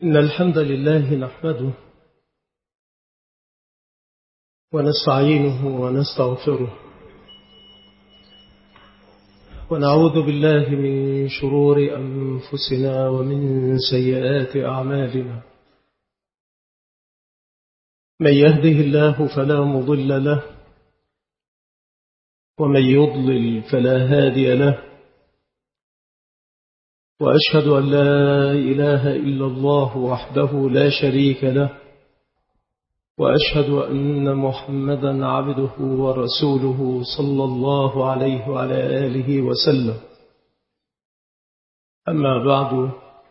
إن الحمد لله نحمده ونستعينه ونستغفره ونعوذ بالله من شرور أنفسنا ومن سيئات أعمالنا. من يهده الله فلا مضل له ومن يضلل فلا هادي له، وأشهد أن لا إله إلا الله وحده لا شريك له، وأشهد أن محمدا عبده ورسوله صلى الله عليه وعلى آله وسلم. أما بعد،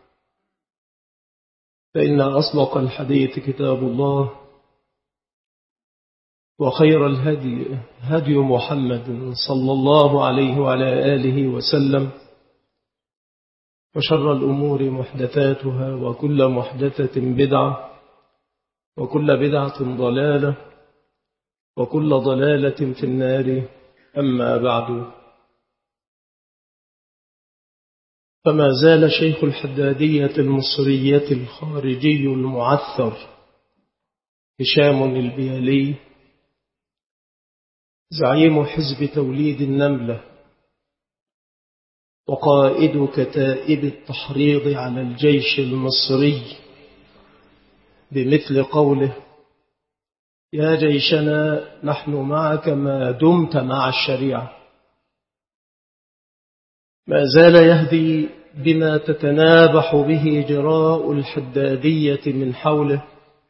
فإن أصدق الحديث كتاب الله، وخير الهدي هدي محمد صلى الله عليه وعلى آله وسلم، وشر الأمور محدثاتها، وكل محدثة بدعة، وكل بدعة ضلالة، وكل ضلالة في النار. أما بعد، فما زال شيخ الحدادية المصرية الخارجي المعثر هشام البيالي زعيم حزب توليد النملة وقائد كتائب التحريض على الجيش المصري بمثل قوله: يا جيشنا نحن معك ما دمت مع الشريعة. ما زال يهدي بما تتنابح به جراء الحدادية من حوله،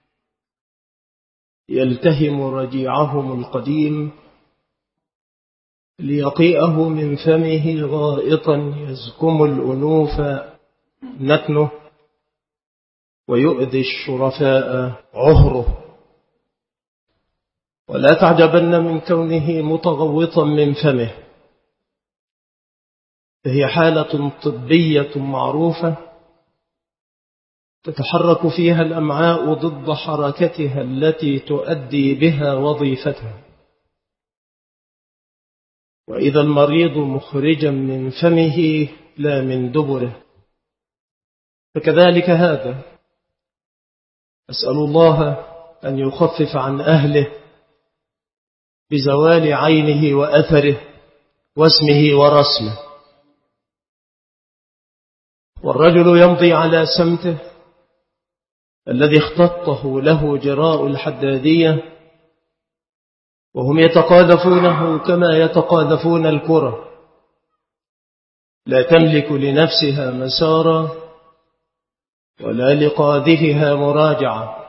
يلتهم رجيعهم القديم ليقيئه من فمه غائطا يزكم الأنوف نتنه ويؤذي الشرفاء عهره. ولا تعجبن من كونه متغوطا من فمه، فهي حالة طبية معروفة تتحرك فيها الأمعاء ضد حركتها التي تؤدي بها وظيفتها. وإذا المريض مخرجا من فمه لا من دبره، فكذلك هذا. أسأل الله أن يخفف عن أهله بزوال عينه وأثره واسمه ورسمه. والرجل يمضي على سمته الذي اختطه له جراء الحدادية، وهم يتقاذفونه كما يتقاذفون الكرة، لا تملك لنفسها مسارا ولا لقاذفها مراجعة.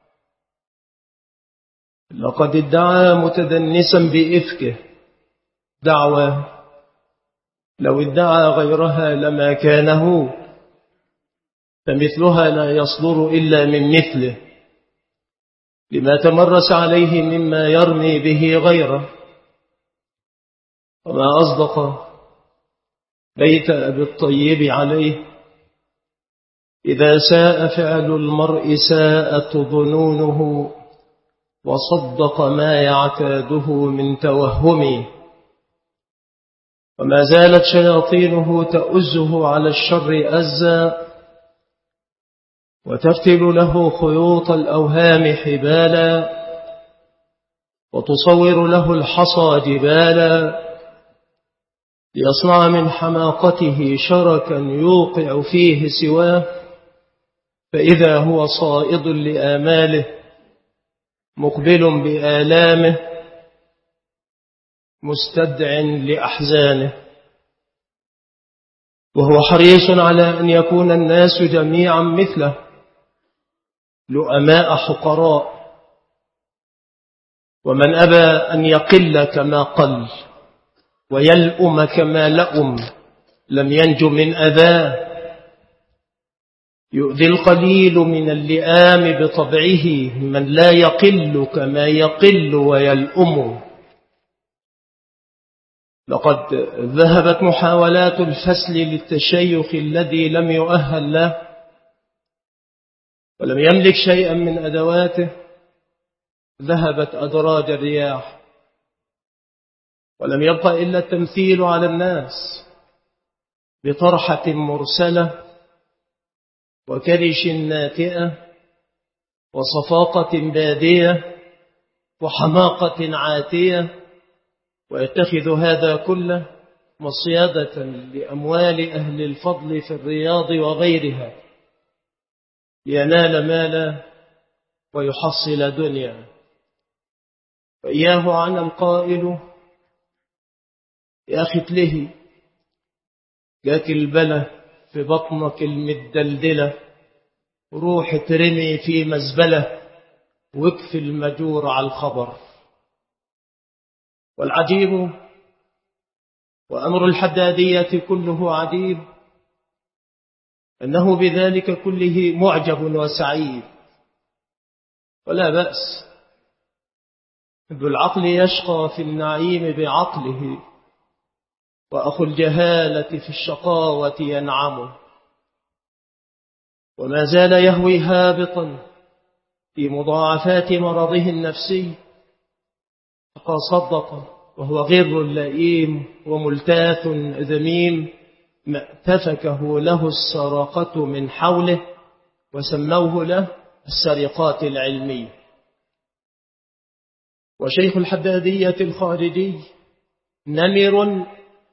لقد ادعى متدنسا بإفكه دعوى لو ادعى غيرها لما كانه، فمثلها لا يصدر إلا من مثله، لما تمرس عليه مما يرمي به غيره. وما أصدق بيت أبي الطيب عليه: إذا ساء فعل المرء ساءت ظنونه، وصدق ما يعتاده من توهم. وما زالت شياطينه تؤزه على الشر أزا، وتفتل له خيوط الأوهام حبالا، وتصور له الحصى جبالا، ليصنع من حماقته شركا يوقع فيه سواه، فإذا هو صائد لآماله مقبل بآلامه مستدع لأحزانه. وهو حريص على أن يكون الناس جميعا مثله، لؤماء حقراء، ومن أبى أن يقل كما قل ويلؤم كما لؤم لم ينج من أذاه. يؤذي القليل من اللئام بطبعه من لا يقل كما يقل ويلؤم. لقد ذهبت محاولات الفسل للتشيخ الذي لم يؤهل له ولم يملك شيئا من أدواته، ذهبت أدراج الرياح، ولم يبقى إلا التمثيل على الناس بطرحة مرسلة وكرش ناتئة وصفاقة بادية وحماقة عاتية، ويتخذ هذا كله مصيدة لأموال أهل الفضل في الرياض وغيرها لينال مالا ويحصل دنيا. فإياه عن القائل يا أخي اتلهي، جاك البلة في بطنك المدلدلة، روح ترمي في مزبلة واكفي المجور على الخبر. والعجيب وأمر الحدادية كله عجيب أنه بذلك كله معجب وسعيد، ولا بأس. ذو العقل يشقى في النعيم بعقله، وأخو الجهالة في الشقاوة ينعم. وما زال يهوي هابطا في مضاعفات مرضه النفسي، فقد صدق وهو غر لئيم وملتاث ذميم ما اتفكه له السرقة من حوله، وسموه له السرقات العلمية. وشيخ الحدادية الخارجي نمر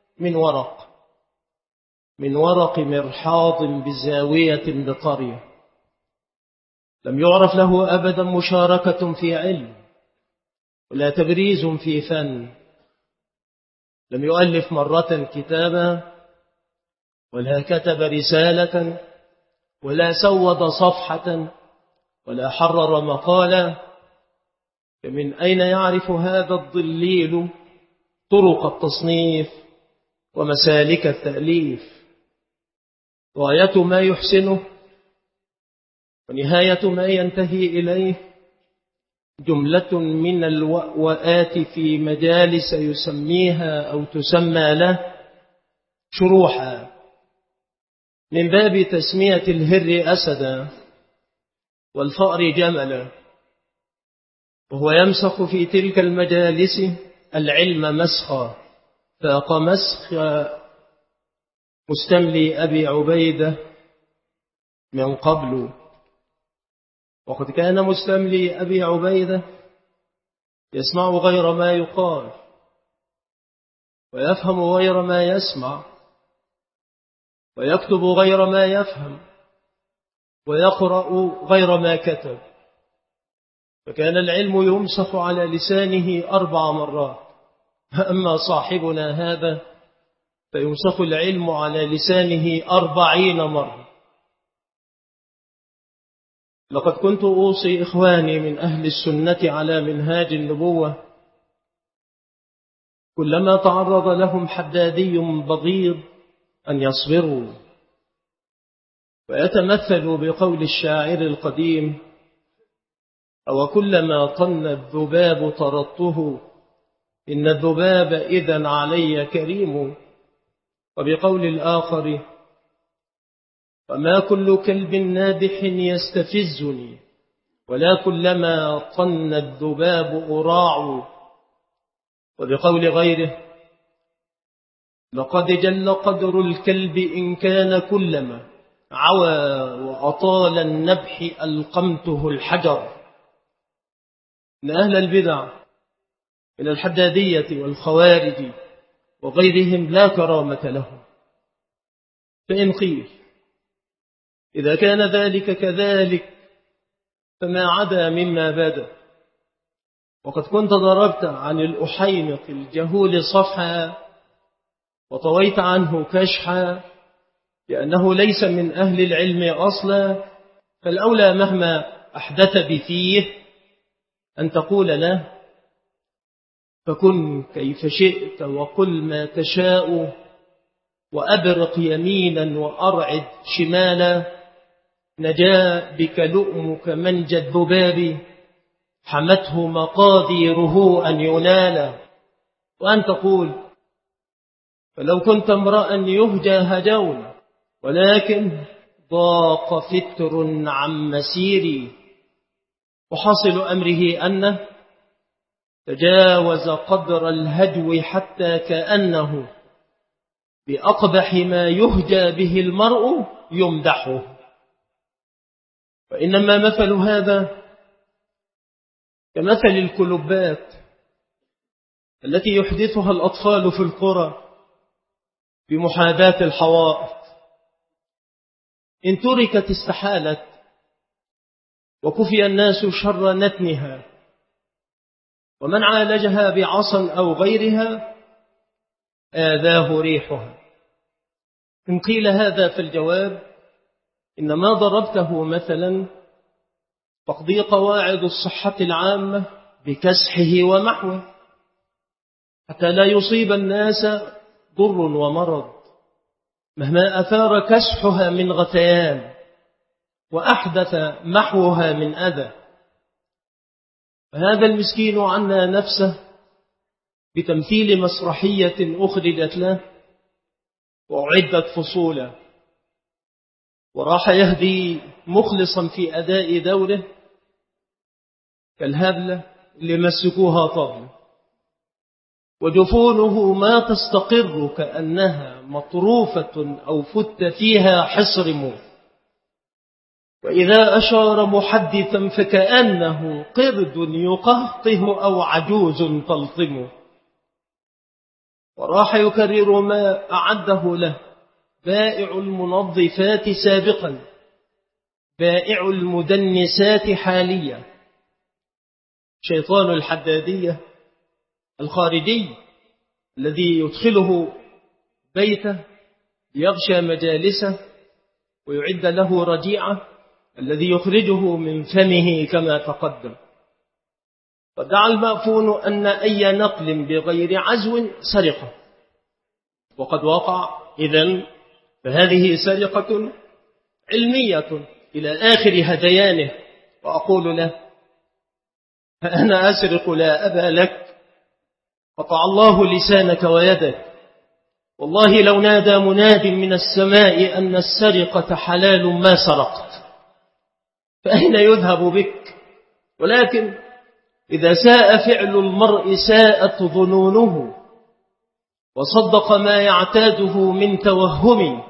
من ورق مرحاض بزاوية بقرية، لم يعرف له أبدا مشاركة في علم ولا تبريز في فن، لم يؤلف مرة كتابا ولا كتب رسالة ولا سود صفحة ولا حرر مقالا. فمن أين يعرف هذا الضليل طرق التصنيف ومسالك التأليف؟ غاية ما يحسنه ونهاية ما ينتهي إليه جملة من الوأوآت في مجالس يسميها أو تسمى له شروحا، من باب تسمية الهر أسدا والفأر جملا، وهو يمسخ في تلك المجالس العلم مسخا فاق مسخ مستملي أبي عبيدة من قبل. وقد كان مستملي أبي عبيدة يسمع غير ما يقال ويفهم غير ما يسمع ويكتب غير ما يفهم ويقرأ غير ما كتب، فكان العلم يمسخ على لسانه 4 مرات. أما صاحبنا هذا فيمسخ العلم على لسانه 40 مرة. لقد كنت أوصي إخواني من أهل السنة على منهاج النبوة كلما تعرض لهم حدادي بغيض أن يصبروا، ويتمثلوا بقول الشاعر القديم: أو كلما طن الذباب طردته إن الذباب إذن علي كريم. وبقول الآخر: وما كل كلب نابح يستفزني ولا كلما طن الذباب أراع. وبقول غيره: لقد جل قدر الكلب إن كان كلما عوى وأطال النبح ألقمته الحجر. إن أهل البدع من الحدادية والخوارج وغيرهم لا كرامة لهم. فإن قيل إذا كان ذلك كذلك فما عدا مما بدا. وقد كنت ضربت عن الأحيمق الجهول صفحا وطويت عنه كشحا لأنه ليس من أهل العلم أصلا، فالأولى مهما أحدث بفيه أن تقول له: فكن كيف شئت وقل ما تشاء وأبرق يمينا وأرعد شمالا، نجا بك لؤمك منجى الذباب حمته مقاديره أن ينال. وأن تقول: فلو كنت امرأ يهجى هجونا ولكن ضاق فتر عن مسيري. وحاصل أمره أنه تجاوز قدر الهجو حتى كأنه بأقبح ما يهجى به المرء يمدحه. وإنما مثل هذا كمثل الكلوبات التي يحدثها الأطفال في القرى بمحاذاة الحوائط، إن تركت استحالت وكفي الناس شر نتنها، ومن عالجها بعصا أو غيرها آذاه ريحها. إن قيل هذا فالجواب إنما ضربته مثلا تقضي قواعد الصحة العامة بكسحه ومحوه حتى لا يصيب الناس ضر ومرض مهما أثار كسحها من غثيان وأحدث محوها من أذى. فهذا المسكين عنى نفسه بتمثيل مسرحية أخرجت له وأعدت فصولا، وراح يهدي مخلصا في أداء دوره كالهبلة اللي مسكوها طبل وجفونه ما تستقر كأنها مطروفة أو فت فيها حصر موت، وإذا أشار محدثا فكأنه قرد يقهقه أو عجوز تلطمه. وراح يكرر ما أعده له بائع المنظفات سابقا، بائع المدنسات حاليا، شيطان الحدادية الخارجي الذي يدخله بيته ليغشى مجالسه ويعد له رجيعة، الذي يخرجه من فمه كما تقدم. فدعا المأفون أن أي نقل بغير عزو سرقة، وقد وقع إذن، فهذه سرقة علمية إلى آخر هذيانه. وأقول له: فأنا أسرق لا أبا لك، قطع الله لسانك ويدك، والله لو نادى مناد من السماء أن السرقة حلال ما سرقت، فأين يذهب بك؟ ولكن إذا ساء فعل المرء ساءت ظنونه، وصدق ما يعتاده من توهم.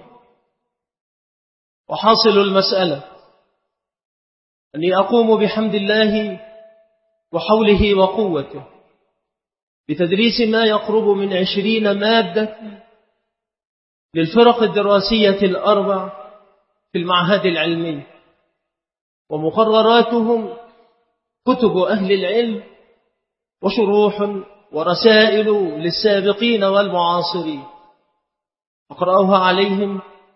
وحاصل المسألة أني أقوم بحمد الله وحوله وقوته بتدريس ما يقرب من 20 مادة للفرق الدراسية الأربع في المعهد العلمي، ومقرراتهم كتب أهل العلم وشروح ورسائل للسابقين والمعاصرين، أقرأها عليهم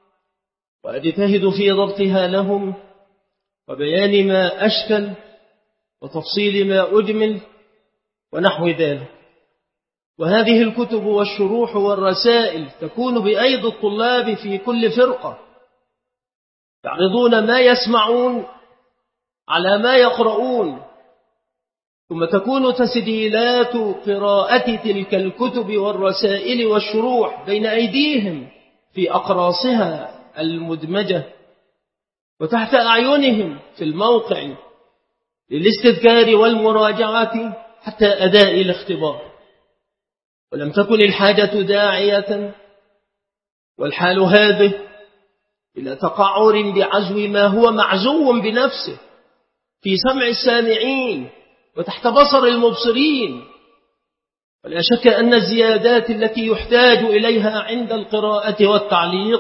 وأجتهد في ضبطها لهم وبيان ما أشكل وتفصيل ما أجمل ونحو ذلك. وهذه الكتب والشروح والرسائل تكون بأيدي الطلاب في كل فرقة، يعرضون ما يسمعون على ما يقرؤون، ثم تكون تسجيلات قراءة تلك الكتب والرسائل والشروح بين أيديهم في أقراصها المدمجة وتحت أعينهم في الموقع للاستذكار والمراجعة حتى أداء الاختبار. ولم تكن الحاجة داعية والحال هذه إلى تقعر بعزو ما هو معزو بنفسه في سمع السامعين وتحت بصر المبصرين. ولا شك أن الزيادات التي يحتاج إليها عند القراءة والتعليق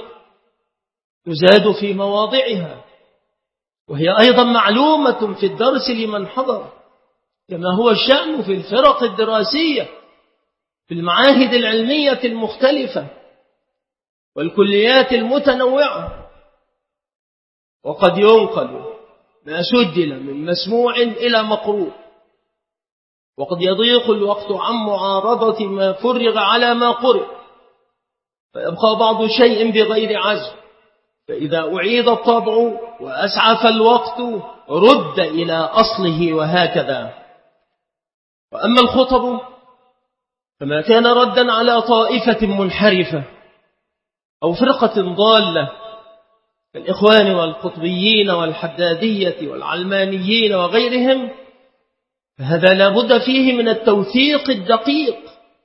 تزاد في مواضعها، وهي أيضا معلومة في الدرس لمن حضر، كما هو الشأن في الفرق الدراسية في المعاهد العلمية المختلفة والكليات المتنوعة. وقد ينقل ما سجل من مسموع إلى مقروء، وقد يضيق الوقت عن معارضة ما فرغ على ما قرئ، فيبقى بعض شيء بغير عزم، فإذا أعيد الطبع وأسعف الوقت رد إلى أصله، وهكذا. وأما الخطب فما كان ردا على طائفة منحرفة أو فرقة ضالة كالإخوان والقطبيين والحدادية والعلمانيين وغيرهم، فهذا لا بد فيه من التوثيق الدقيق،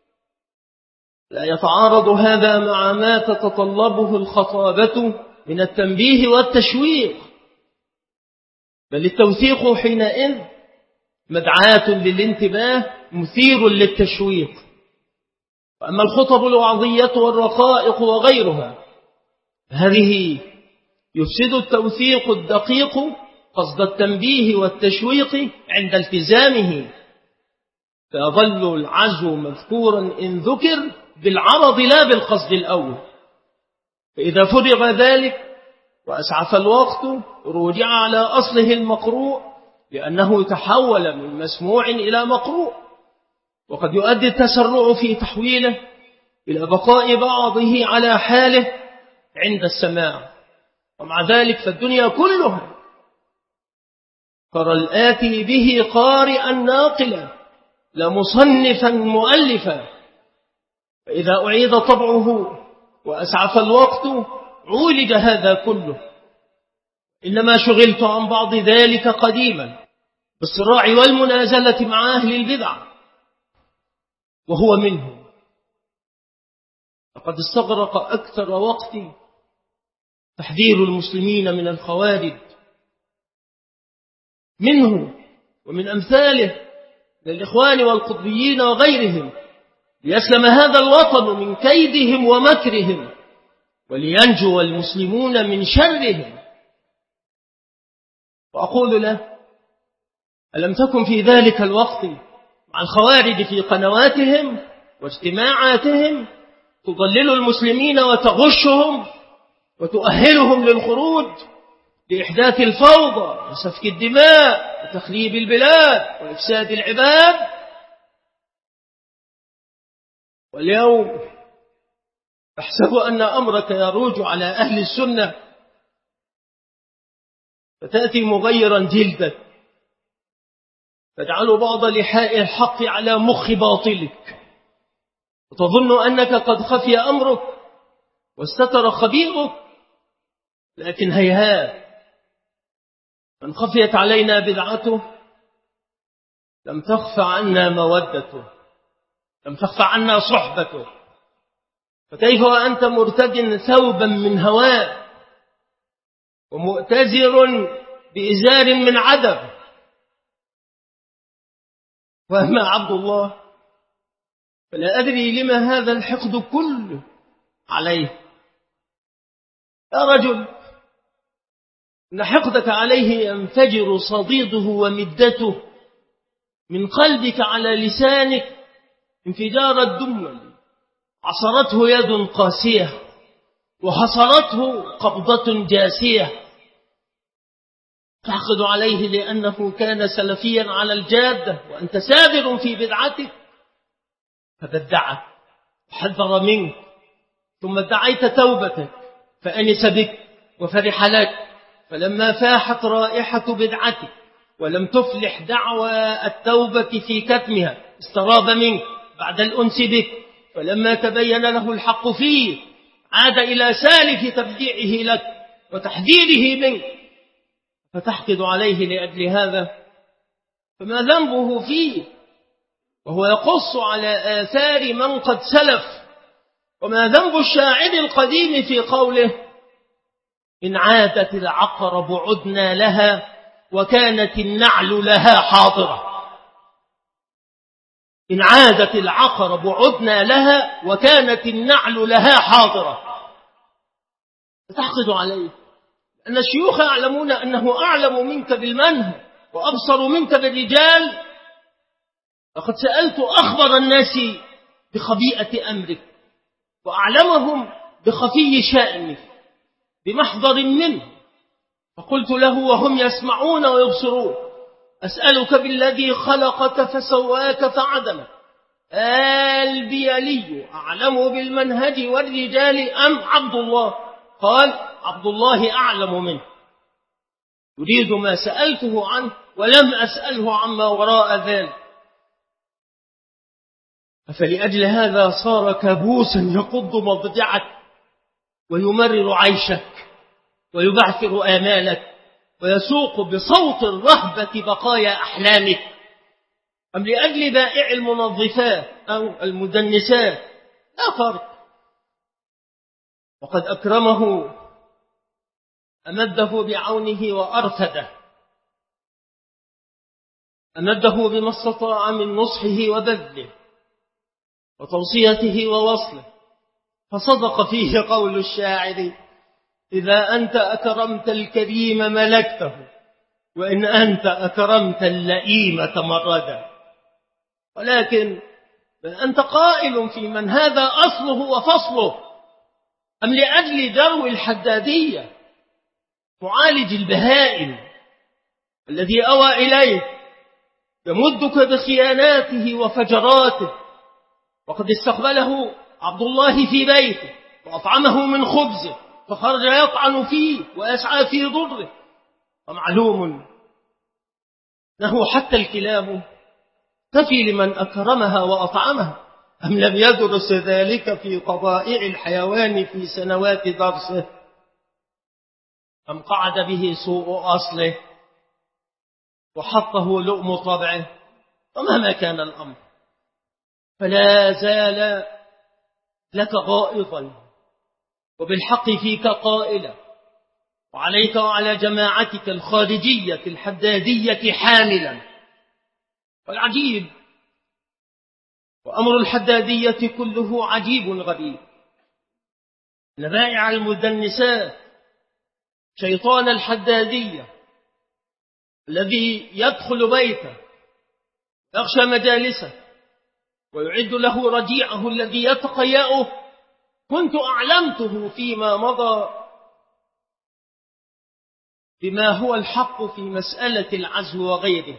لا يتعارض هذا مع ما تتطلبه الخطابة من التنبيه والتشويق. بل التوثيق حينئذ مدعاة للانتباه مثير للتشويق. وأما الخطب الوعظية والرقائق وغيرها هذه يفسد التوثيق الدقيق قصد التنبيه والتشويق عند التزامه، فيظل العزو مذكورا إن ذكر بالعرض لا بالقصد الأول. فإذا فرغ ذلك وأسعف الوقت رجع على أصله المقروء، لأنه تحول من مسموع إلى مقروء، وقد يؤدي التسرع في تحويله إلى بقاء بعضه على حاله عند السماع. ومع ذلك فالدنيا كلها ترى الآتي به قارئا ناقلا لا مصنفا مؤلفا، فإذا أعيد طبعه وأسعف الوقت عولج هذا كله. إنما شغلت عن بعض ذلك قديما بالصراع والمنازلة مع أهل البدع، وهو منهم. لقد استغرق أكثر وقتي تحذير المسلمين من الخوارج منه ومن أمثاله من الإخوان والقطبيين وغيرهم، ليسلم هذا الوطن من كيدهم ومكرهم، ولينجو المسلمون من شرهم. وأقول له: ألم تكن في ذلك الوقت مع الخوارج في قنواتهم واجتماعاتهم تضلل المسلمين وتغشهم وتؤهلهم للخروج لإحداث الفوضى وسفك الدماء وتخريب البلاد وإفساد العباد؟ واليوم تحسب أن أمرك يروج على أهل السنة، فتأتي مغيرا جلدك تجعل بعض لحاء الحق على مخ باطلك، وتظن أنك قد خفي أمرك واستتر خبيئك. لكن هيهات، من خفيت علينا بدعته لم تخف عنا مودته، لم تخف عنا صحبته. فكيف وأنت مرتد ثوبا من هواء ومؤتزر بإزار من عدم؟ وأما عبد الله فلا أدري لما هذا الحقد كله عليه. يا رجل، إن حقدك عليه ينفجر صديده ومدته من قلبك على لسانك انفجار الدمل عصرته يد قاسية وحصرته قبضة جاسية. تحقد عليه لأنه كان سلفيا على الجادة وأنت سابر في بدعتك، فبدعك وحذر منك، ثم ادعيت توبتك فأنس بك وفرح لك، فلما فاحت رائحة بدعتك ولم تفلح دعوى التوبة في كتمها استراب منك بعد الأنس بك، فلما تبين له الحق فيه عاد إلى سالف تبديعه لك وتحذيره منك، فتحقد عليه لأجل هذا. فما ذنبه فيه وهو يقص على آثار من قد سلف؟ وما ذنب الشاعر القديم في قوله: إن عادت العقرب عدنا لها وكانت النعل لها حاضرة. إن عادت العقرب عدنا لها وكانت النعل لها حاضرة. فتحقد عليه أن الشيوخ يعلمون أنه أعلم منك بالمنهج وأبصر منك بالرجال. لقد سألت أخبر الناس بخبيئة أمرك وأعلمهم بخفي شأنك بمحضر منه، فقلت له وهم يسمعون ويبصرون: أسألك بالذي خلقك فسواك فعدلك، البيلي أعلم بالمنهج والرجال أم عبد الله؟ قال: عبد الله أعلم منه. يريد ما سألته عنه ولم أسأله عما وراء ذلك. فلأجل هذا صار كابوسا يقض مضجعك ويمرر عيشك ويبعثر آمالك ويسوق بصوت الرهبة بقايا أحلامك. أم لأجل بائع المنظفات أو المدنسات؟ لا فرق. وقد أكرمه أمده بعونه وأرفده أمده بما استطاع من نصحه وبذله وتوصيته ووصله، فصدق فيه قول الشاعر: إذا أنت أكرمت الكريم ملكته، وإن أنت أكرمت اللئيم تمردا. ولكن أنت قائل في من هذا أصله وفصله، أم لأجل درو الحدادية معالج البهائم الذي أوى إليه يمدك بخياناته وفجراته، وقد استقبله عبد الله في بيته وأطعمه من خبزه، فخرج يطعن فيه ويسعى في ضره، ومعلوم أنه حتى الكلاب تفي لمن أكرمها وأطعمها. أم لم يدرس ذلك في طبائع الحيوان في سنوات درسه؟ أم قعد به سوء أصله وحطه لؤم طبعه؟ ومهما كان الأمر فلا زال لك غائظا، وبالحق فيك قائلا، وعليك وعلى جماعتك الخارجية الحدادية حاملا. والعجيب وأمر الحدادية كله عجيب غريب، أن بائع المدنسات شيطان الحدادية الذي يدخل بيته يغشى مجالسه ويعد له رجيعه الذي يتقيأه، كنت أعلمته فيما مضى بما هو الحق في مسألة العزو وغيره،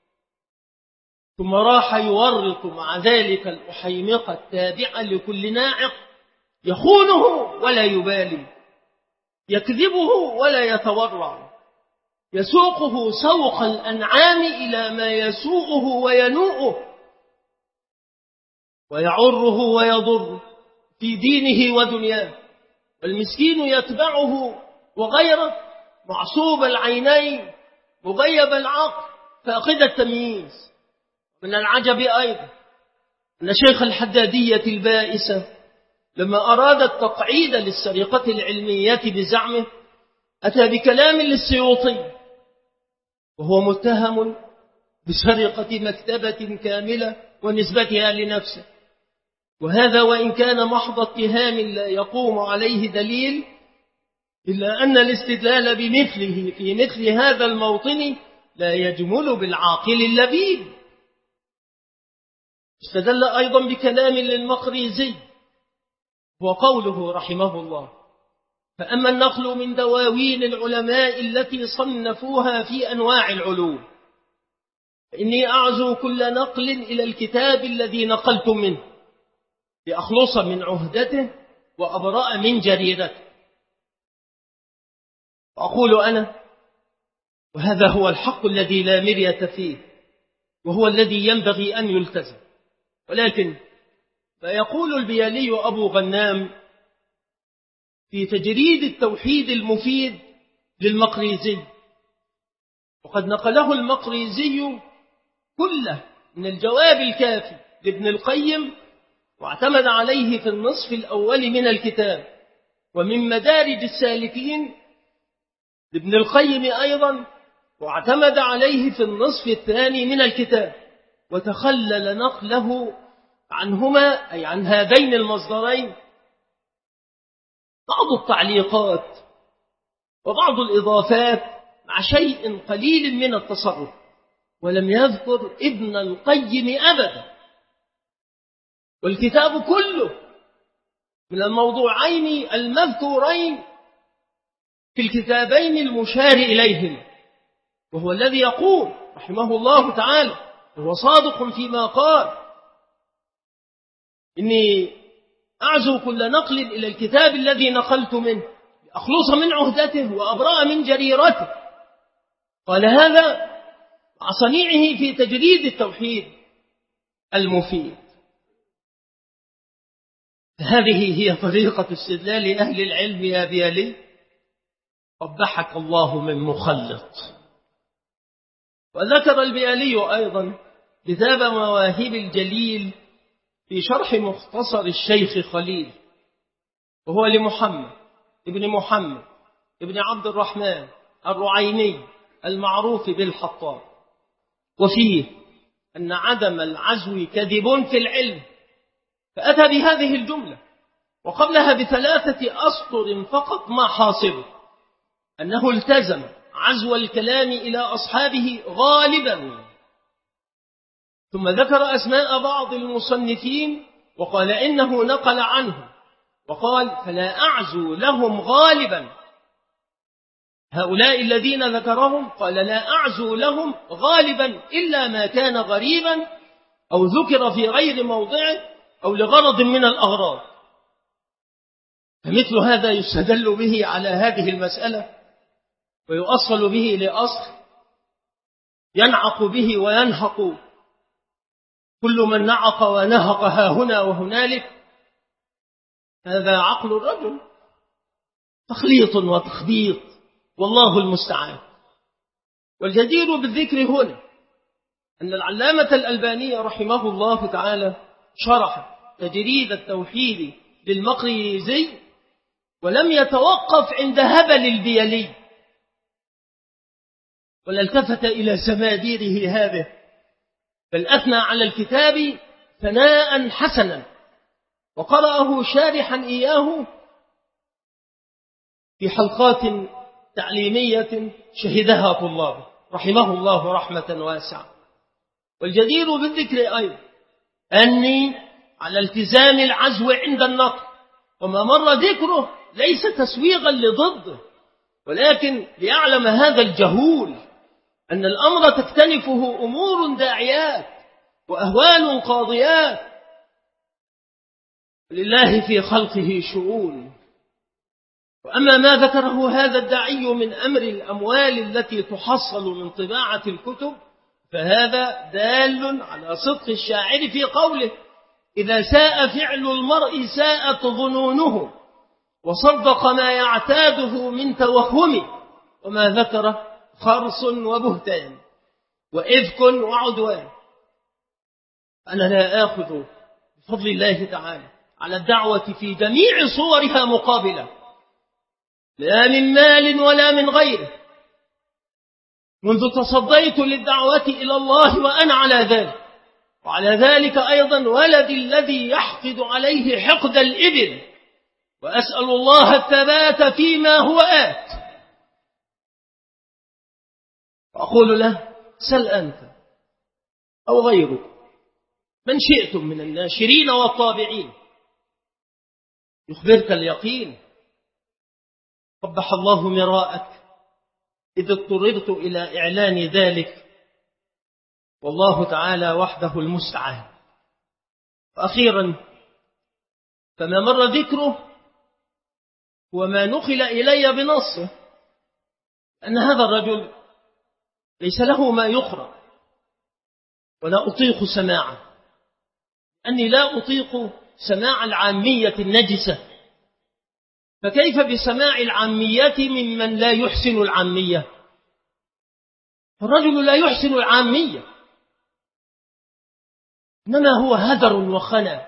ثم راح يورط مع ذلك الأحيمقة التابعة لكل ناعق، يخونه ولا يبالي، يكذبه ولا يتورع، يسوقه سوق الأنعام إلى ما يسوءه وينوءه، ويعره ويضر في دينه ودنياه، والمسكين يتبعه وغيره معصوب العينين مغيب العقل فاقد التمييز. من العجب أيضا أن شيخ الحدادية البائسة لما أراد التقعيد للسرقة العلمية بزعمه أتى بكلام للسيوطي وهو متهم بسرقة مكتبة كاملة ونسبتها لنفسه، وهذا وإن كان محض اتهام لا يقوم عليه دليل، إلا أن الاستدلال بمثله في مثل هذا الموطن لا يجمل بالعاقل اللبيب. استدل أيضا بكلام للمقريزي وقوله رحمه الله: فأما النقل من دواوين العلماء التي صنفوها في أنواع العلوم فإني أعزو كل نقل إلى الكتاب الذي نقلت منه لأخلص من عهدته وأبرأ من جريرته. وأقول أنا، وهذا هو الحق الذي لا مرية فيه وهو الذي ينبغي أن يلتزم، ولكن فيقول البيالي أبو غنام في تجريد التوحيد المفيد للمقريزي، وقد نقله المقريزي كله من الجواب الكافي لابن القيم، واعتمد عليه في النصف الأول من الكتاب، ومن مدارج السالكين لابن القيم أيضا، واعتمد عليه في النصف الثاني من الكتاب، وتخلل نقله عنهما أي عن هذين المصدرين بعض التعليقات وبعض الإضافات مع شيء قليل من التصرف، ولم يذكر ابن القيم أبدا. والكتاب كله من الموضوعين المذكورين في الكتابين المشار إليهم، وهو الذي يقول رحمه الله تعالى وهو صادق فيما قال: إني أعزو كل نقل إلى الكتاب الذي نقلت منه لأخلص من عهدته وأبرأ من جريرته. قال هذا مع صنيعه في تجريد التوحيد المفيد. هذه هي طريقة استدلال أهل العلم يا بيالي، قبحك الله من مخلط. وذكر البيالي أيضا كتاب مواهب الجليل في شرح مختصر الشيخ خليل، وهو لمحمد ابن عبد الرحمن الرعيني المعروف بالحطاب، وفيه أن عدم العزو كذب في العلم، فأتى بهذه الجملة وقبلها ب3 أسطر فقط ما حاصله أنه التزم عزو الكلام إلى أصحابه غالبا. ثم ذكر أسماء بعض المصنفين وقال إنه نقل عنه وقال فلا أعزو لهم غالبا. هؤلاء الذين ذكرهم قال لا أعزو لهم غالبا إلا ما كان غريبا أو ذكر في غير موضعه أو لغرض من الأغراض. فمثل هذا يستدل به على هذه المسألة ويؤصل به لأصل ينعق به وينهق كل من نعق ونهق ها هنا وهنالك. هذا عقل الرجل تخليط وتخبيط، والله المستعان. والجدير بالذكر هنا أن العلامة الألباني رحمه الله تعالى شرح تجريد التوحيد للمقريزي ولم يتوقف عند هبل البيلي ولا التفت إلى سماديره هذه، بل أثنى على الكتاب ثناء حسنا وقرأه شارحا إياه في حلقات تعليمية شهدها طلابه رحمه الله رحمة واسعة. والجدير بالذكر أيضا أني على التزام العزو عند النقل، وما مر ذكره ليس تسويغا لضده، ولكن ليعلم هذا الجهول أن الأمر تكتنفه أمور داعيات وأهوال قاضيات، لله في خلقه شؤون. وأما ما ذكره هذا الداعي من أمر الأموال التي تحصل من طباعة الكتب فهذا دال على صدق الشاعر في قوله إذا ساء فعل المرء ساءت ظنونه وصدق ما يعتاده من توهم، وما ذكر خرص وبهتان وإفك وعدوان. أنا لا آخذ بفضل الله تعالى على الدعوة في جميع صورها مقابلة، لا من مال ولا من غيره، منذ تصديت للدعوة إلى الله وأنا على ذلك، وعلى ذلك أيضا ولدي الذي يحقد عليه حقد الإبل، وأسأل الله الثبات فيما هو آت. وأقول له سل أنت أو غيرك من شئتم من الناشرين والطابعين يخبرك اليقين. قبح الله مراءك إذ اضطررت إلى إعلان ذلك، والله تعالى وحده المستعان. وأخيرا فما مر ذكره وما نقل إلي بنصه أن هذا الرجل ليس له ما يقرأ ولا أطيق سماعه، أني لا أطيق سماع العامية النجسة، فكيف بسماع العامية ممن لا يحسن العامية؟ الرجل لا يحسن العامية، إنما هو هدر وخنا.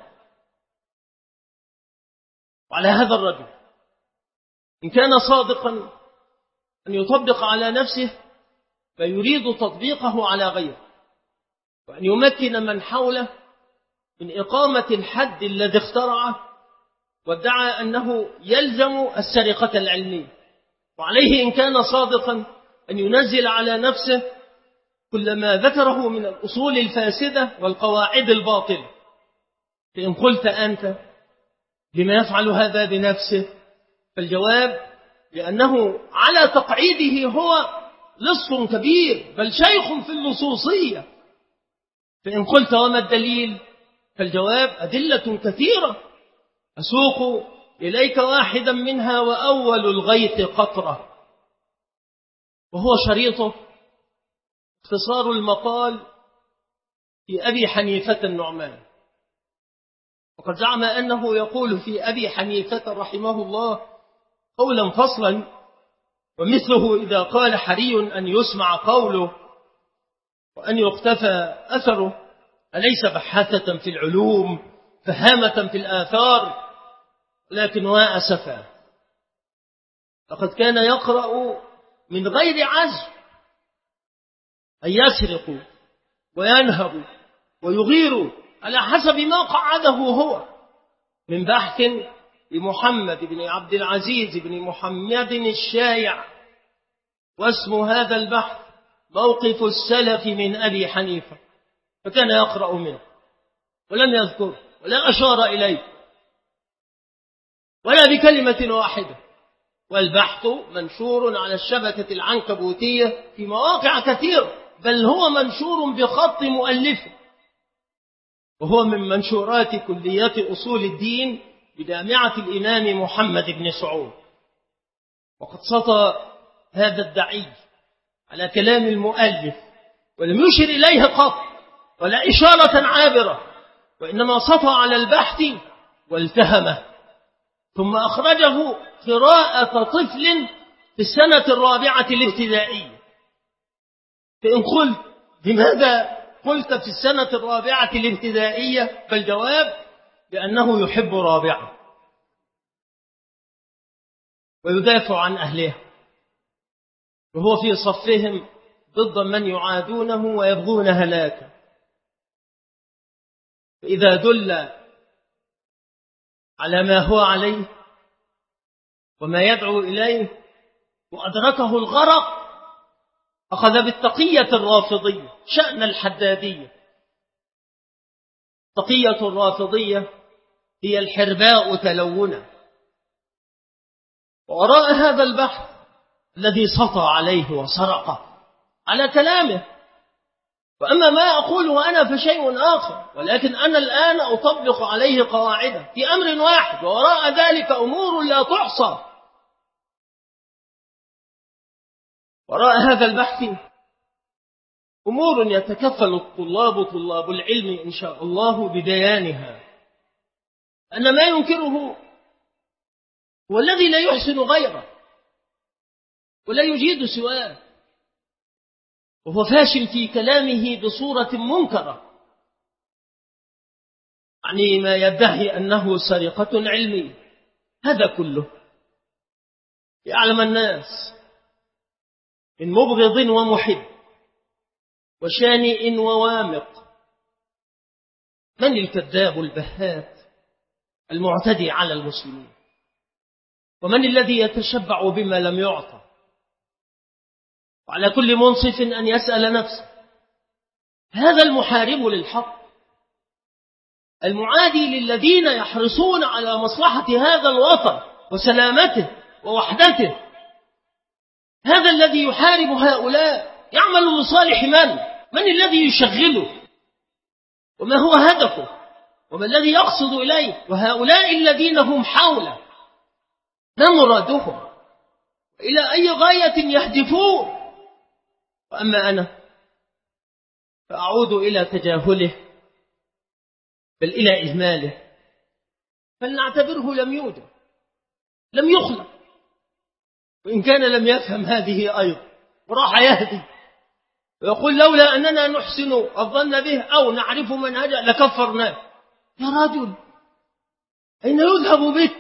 وعلى هذا الرجل إن كان صادقا أن يطبق على نفسه فيريد تطبيقه على غيره، وأن يمكن من حوله من إقامة الحد الذي اخترعه، وادعى أنه يلزم السرقة العلمية. وعليه إن كان صادقا أن ينزل على نفسه كل ما ذكره من الأصول الفاسدة والقواعد الباطلة. فإن قلت أنت لما يفعل هذا بنفسه، فالجواب لأنه على تقعيده هو لص كبير بل شيخ في اللصوصية. فإن قلت وما الدليل، فالجواب أدلة كثيرة أسوق إليك واحدا منها وأول الغيث قطرة، وهو شريطه اختصار المقال في أبي حنيفة النعمان. وقد زعم أنه يقول في أبي حنيفة رحمه الله قولا فصلا، ومثله إذا قال حري أن يسمع قوله وأن يقتفى أثره أليس بحثة في العلوم فهامة في الآثار؟ لكن وأسفا لقد كان يقرأ من غير عزم، أن يسرق وينهب ويغير على حسب ما قعده هو من بحث لمحمد بن عبد العزيز بن محمد الشايع. واسم هذا البحث موقف السلف من أبي حنيفة، فكان يقرأ منه ولم يذكر ولا أشار إليه ولا بكلمة واحدة. والبحث منشور على الشبكة العنكبوتية في مواقع كثيرة، بل هو منشور بخط مؤلفه، وهو من منشورات كلية أصول الدين بجامعة الإمام محمد بن سعود. وقد سطى هذا الدعي على كلام المؤلف ولم يشر إليه قط ولا إشارة عابرة، وإنما سطى على البحث والتهمه، ثم أخرجه قراءة طفل في السنة الرابعة الابتدائية. فإن قلت لماذا قلت في السنة الرابعة الابتدائية؟ فالجواب بأنه يحب رابعة ويدافع عن أهلها، وهو في صفهم ضد من يعادونه ويبغون هلاكه. فإذا دل على ما هو عليه وما يدعو إليه وأدركه الغرق أخذ بالتقية الرافضية شأن الحدادية. تقية الرافضية هي الحرباء تلونا. ووراء هذا البحث الذي سطى عليه وسرقه على كلامه، وأما ما أقوله أنا فشيء آخر، ولكن أنا الآن أطبق عليه قواعده في أمر واحد، ووراء ذلك أمور لا تحصى. وراء هذا البحث أمور يتكفل طلاب العلم إن شاء الله ببيانها، أن ما ينكره هو الذي لا يحسن غيره ولا يجيد سواه، وهو فاشل في كلامه بصورة منكرة، يعني ما يدعي أنه سرقة علمية. هذا كله يعلم الناس من مبغض ومحب وشانئ ووامق من الكذاب البهات المعتدي على المسلمين، ومن الذي يتشبع بما لم يعطى. وعلى كل منصف أن يسأل نفسه، هذا المحارب للحق المعادي للذين يحرصون على مصلحة هذا الوطن وسلامته ووحدته، هذا الذي يحارب هؤلاء يعمل لصالح من الذي يشغله، وما هو هدفه، وما الذي يقصد إليه، وهؤلاء الذين هم حوله ما مرادهم، إلى أي غاية يهدفون. وأما أنا فأعود إلى تجاهله بل إلى إهماله، فلنعتبره لم يوجد، لم يخلق، وإن كان لم يفهم هذه أيضا وراح يهدي ويقول لولا أننا نحسن الظن به أو نعرف منهجه لكفرناه. يا رجل أين يذهب بك؟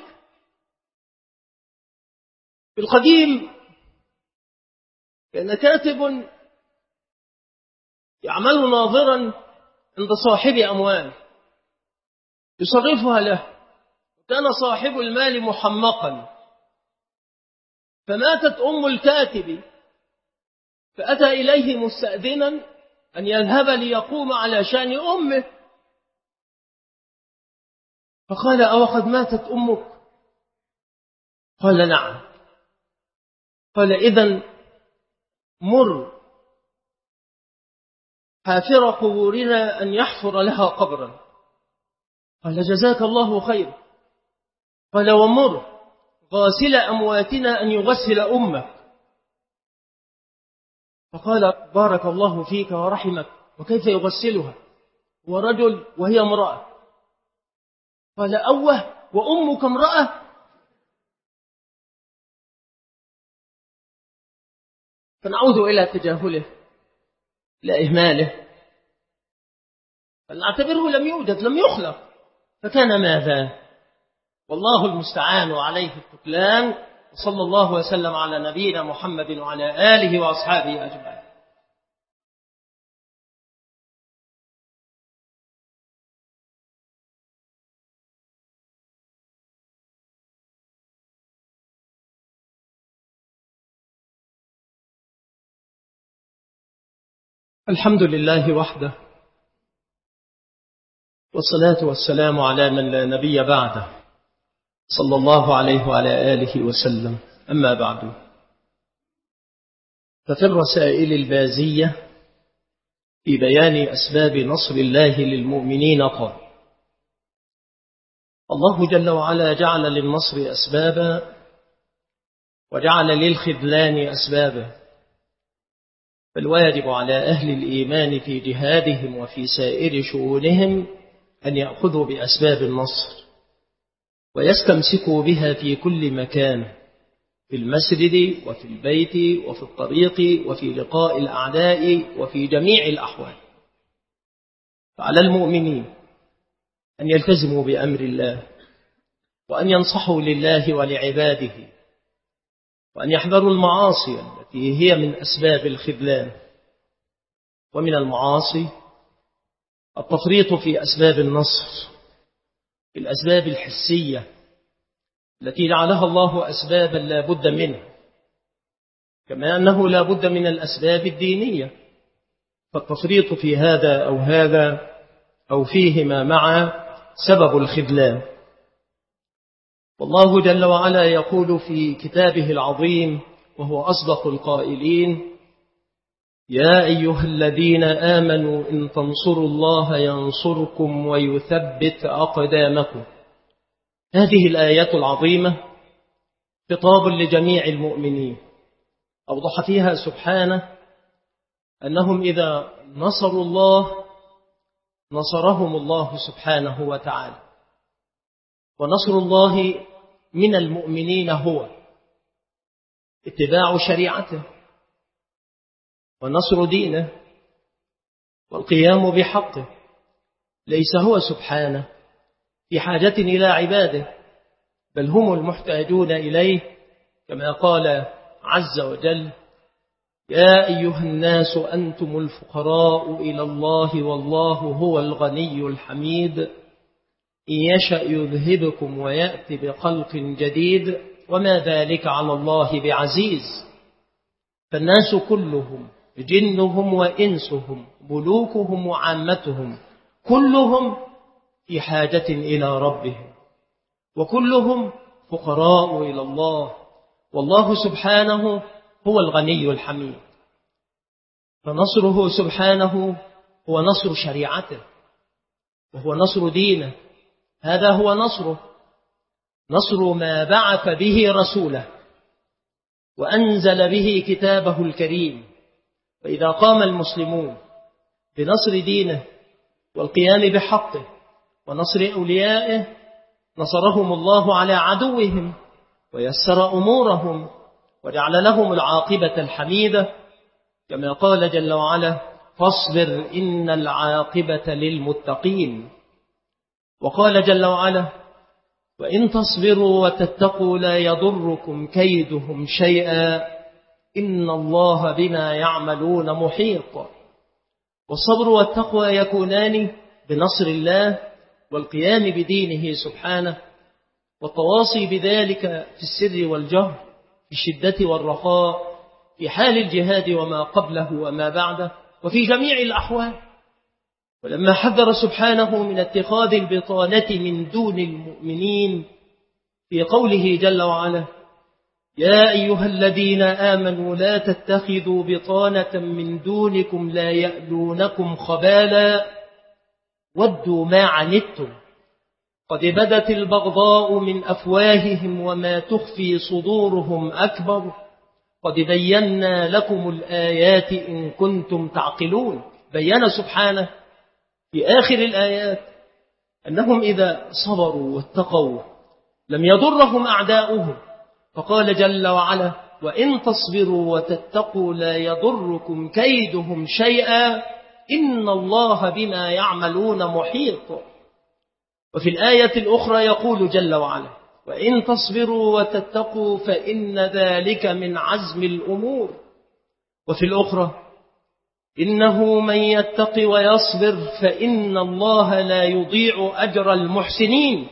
في القديم كان كاتب يعمل ناظرا عند صاحب أموال يصرفها له، كان صاحب المال محمقا، فماتت أم الكاتب فأتى إليه مستأذنا أن يذهب ليقوم على شأن أمه، فقال أو قد ماتت أمك؟ قال نعم. قال إذن مر حافر قبورنا أن يحفر لها قبرا. قال جزاك الله خير. قال ومر غاسل أمواتنا أن يغسل أمك. فقال بارك الله فيك ورحمك، وكيف يغسلها ورجل وهي امرأة؟ قال أوه وأمك امرأة؟ فنعود إلى تجاهله إلى إهماله، فلنعتبره لم يوجد، لم يخلق، فكان ماذا؟ والله المستعان عليه التكلان. وصلى الله وسلم على نبينا محمد وعلى آله وأصحابه أجمعين. الحمد لله وحده، والصلاة والسلام على من لا نبي بعده، صلى الله عليه وعلى آله وسلم. أما بعد، ففي الرسائل البازية في بيان أسباب نصر الله للمؤمنين قال: الله جل وعلا جعل للنصر أسبابا وجعل للخذلان أسبابا، فالواجب على أهل الإيمان في جهادهم وفي سائر شؤونهم أن يأخذوا بأسباب النصر ويستمسكوا بها في كل مكان، في المسجد وفي البيت وفي الطريق وفي لقاء الأعداء وفي جميع الأحوال. فعلى المؤمنين أن يلتزموا بأمر الله، وأن ينصحوا لله ولعباده، وأن يحذروا المعاصي التي هي من أسباب الخذلان. ومن المعاصي التفريط في أسباب النصر، في الأسباب الحسية التي جعلها الله أسبابا لا بد منها، كما أنه لا بد من الأسباب الدينية، فالتفريط في هذا أو هذا أو فيهما معا سبب الخذلان. والله جل وعلا يقول في كتابه العظيم وهو أصدق القائلين: يا أيها الذين آمنوا إن تنصروا الله ينصركم ويثبت أقدامكم. هذه الآيات العظيمة خطاب لجميع المؤمنين، أوضح فيها سبحانه أنهم إذا نصروا الله نصرهم الله سبحانه وتعالى، ونصر الله من المؤمنين هو اتباع شريعته ونصر دينه والقيام بحقه. ليس هو سبحانه في حاجة إلى عباده، بل هم المحتاجون إليه، كما قال عز وجل: يا أيها الناس أنتم الفقراء إلى الله والله هو الغني الحميد إن يشأ يذهبكم ويأتي بخلق جديد وما ذلك على الله بعزيز. فالناس كلهم جنهم وإنسهم ملوكهم وعامتهم كلهم في حاجة إلى ربهم، وكلهم فقراء إلى الله، والله سبحانه هو الغني الحميد. فنصره سبحانه هو نصر شريعته وهو نصر دينه، هذا هو نصره، نصر ما بعث به رسوله وأنزل به كتابه الكريم. فإذا قام المسلمون بنصر دينه والقيام بحقه ونصر أوليائه نصرهم الله على عدوهم ويسر أمورهم وجعل لهم العاقبة الحميدة، كما قال جل وعلا: فاصبر إن العاقبة للمتقين. وقال جل وعلا: وإن تصبروا وتتقوا لا يضركم كيدهم شيئا إن الله بما يعملون محيط. والصبر والتقوى يكونان بنصر الله والقيام بدينه سبحانه، والتواصي بذلك في السر والجهر، في الشدة والرخاء، في حال الجهاد وما قبله وما بعده، وفي جميع الأحوال. ولما حذر سبحانه من اتخاذ البطانة من دون المؤمنين في قوله جل وعلا: يا أيها الذين آمنوا لا تتخذوا بطانة من دونكم لا يألونكم خبالا ودوا ما عنتم قد بدت البغضاء من أفواههم وما تخفي صدورهم أكبر قد بينا لكم الآيات إن كنتم تعقلون. بيّن سبحانه في آخر الآيات أنهم إذا صبروا واتقوا لم يضرهم أعداؤهم، فقال جل وعلا: وإن تصبروا وتتقوا لا يضركم كيدهم شيئا إن الله بما يعملون محيط. وفي الآية الأخرى يقول جل وعلا: وإن تصبروا وتتقوا فإن ذلك من عزم الأمور. وفي الأخرى: إنه من يتق ويصبر فإن الله لا يضيع أجر المحسنين.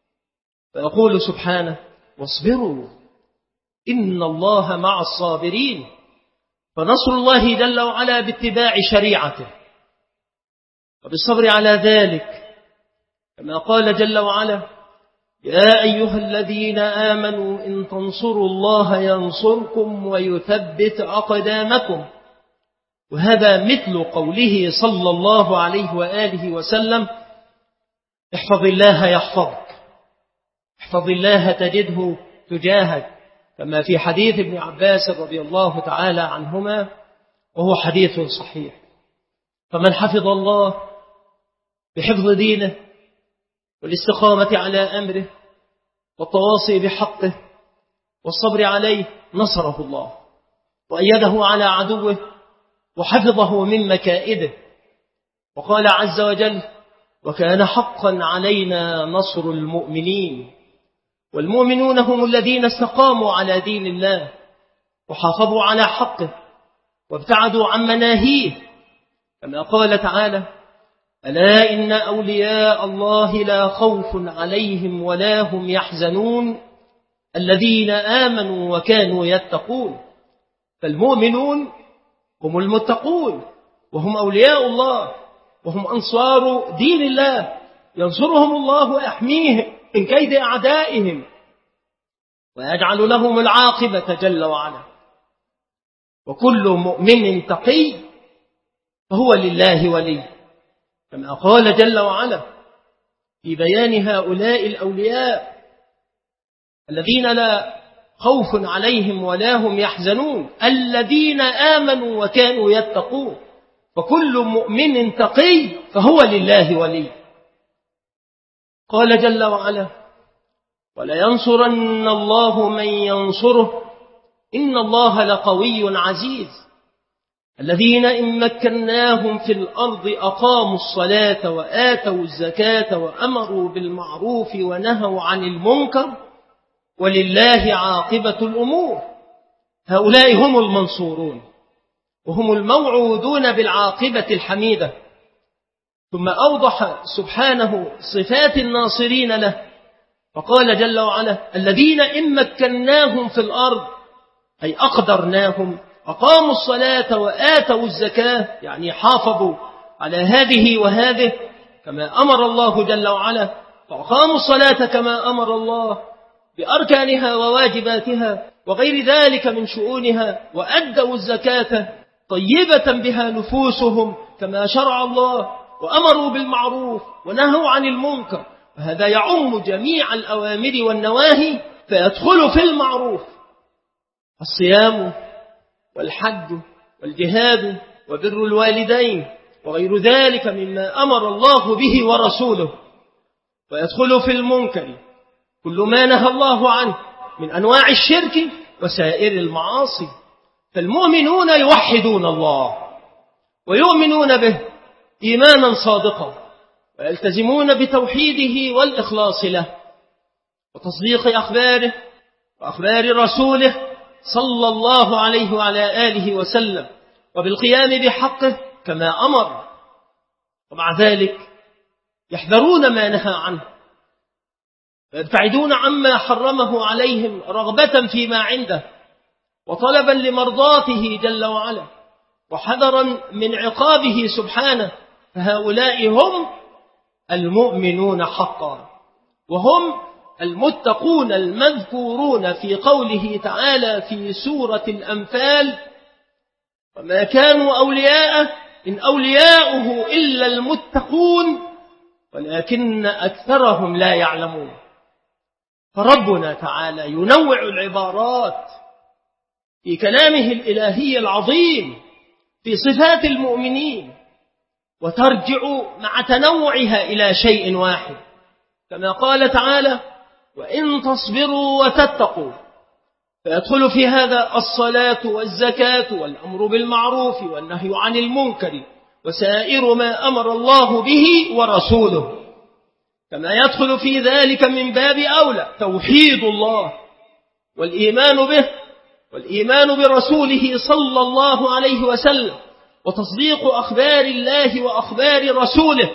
فيقول سبحانه: واصبروا إن الله مع الصابرين. فنصر الله جل وعلا باتباع شريعته وبالصبر على ذلك، كما قال جل وعلا: يا أيها الذين آمنوا إن تنصروا الله ينصركم ويثبت أقدامكم. وهذا مثل قوله صلى الله عليه وآله وسلم: احفظ الله يحفظك، احفظ الله تجده تجاهك، كما في حديث ابن عباس رضي الله تعالى عنهما، وهو حديث صحيح. فمن حفظ الله بحفظ دينه والاستقامة على أمره والتواصي بحقه والصبر عليه نصره الله وأيده على عدوه وحفظه من مكائده. وقال عز وجل: وكان حقا علينا نصر المؤمنين. والمؤمنون هم الذين استقاموا على دين الله وحافظوا على حقه وابتعدوا عن مناهيه، كما قال تعالى: ألا إن أولياء الله لا خوف عليهم ولا هم يحزنون الذين آمنوا وكانوا يتقون. فالمؤمنون هم المتقون وهم أولياء الله وهم أنصار دين الله، ينصرهم الله ويحميهم من كيد أعدائهم ويجعل لهم العاقبة جل وعلا. وكل مؤمن تقي فهو لله ولي، كما قال جل وعلا في بيان هؤلاء الأولياء الذين لا خوف عليهم ولا هم يحزنون الذين آمنوا وكانوا يتقون. فكل مؤمن تقي فهو لله ولي. قال جل وعلا: ولينصرن الله من ينصره إن الله لقوي عزيز الذين إن مكناهم في الأرض أقاموا الصلاة وآتوا الزكاة وأمروا بالمعروف ونهوا عن المنكر ولله عاقبة الأمور. هؤلاء هم المنصورون وهم الموعودون بالعاقبة الحميدة. ثم أوضح سبحانه صفات الناصرين له فقال جل وعلا: الذين إن مكناهم في الأرض أي أقدرناهم أقاموا الصلاة وآتوا الزكاة، يعني حافظوا على هذه وهذه كما أمر الله جل وعلا، فأقاموا الصلاة كما أمر الله بأركانها وواجباتها وغير ذلك من شؤونها، وأدوا الزكاة طيبة بها نفوسهم كما شرع الله، وأمروا بالمعروف ونهوا عن المنكر. وهذا يعم جميع الأوامر والنواهي، فيدخل في المعروف الصيام والحج والجهاد وبر الوالدين وغير ذلك مما أمر الله به ورسوله، ويدخل في المنكر كل ما نهى الله عنه من أنواع الشرك وسائر المعاصي. فالمؤمنون يوحدون الله ويؤمنون به إيمانا صادقا ويلتزمون بتوحيده والإخلاص له وتصديق أخباره وأخبار رسوله صلى الله عليه وعلى آله وسلم، وبالقيام بحقه كما أمر. ومع ذلك يحذرون ما نهى عنه ويبتعدون عما حرمه عليهم رغبة فيما عنده وطلبا لمرضاته جل وعلا وحذرا من عقابه سبحانه. فهؤلاء هم المؤمنون حقا وهم المتقون المذكورون في قوله تعالى في سورة الأنفال: وما كانوا أولياءه إن أولياؤه إلا المتقون ولكن أكثرهم لا يعلمون. فربنا تعالى ينوع العبارات في كلامه الإلهي العظيم في صفات المؤمنين، وترجع مع تنوعها إلى شيء واحد، كما قال تعالى: وإن تصبروا وتتقوا، فيدخل في هذا الصلاة والزكاة والأمر بالمعروف والنهي عن المنكر وسائر ما أمر الله به ورسوله، كما يدخل في ذلك من باب أولى توحيد الله والإيمان به والإيمان برسوله صلى الله عليه وسلم وتصديق أخبار الله وأخبار رسوله.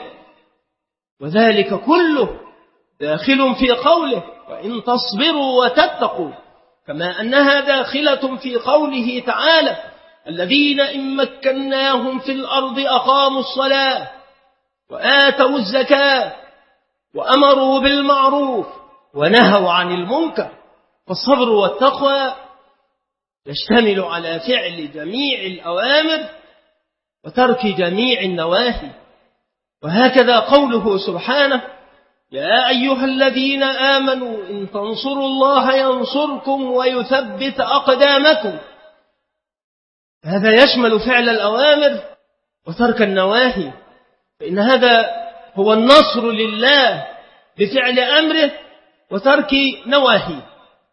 وذلك كله داخل في قوله: وإن تصبروا وتتقوا، كما أنها داخلة في قوله تعالى: الذين إن مكناهم في الأرض أقاموا الصلاة وآتوا الزكاة وأمروا بالمعروف ونهوا عن المنكر. فالصبر والتقوى يشتمل على فعل جميع الأوامر وترك جميع النواهي. وهكذا قوله سبحانه: يا أيها الذين آمنوا إن تنصروا الله ينصركم ويثبت أقدامكم. هذا يشمل فعل الأوامر وترك النواهي، فإن هذا هو النصر لله بفعل أمره وترك نواهيه،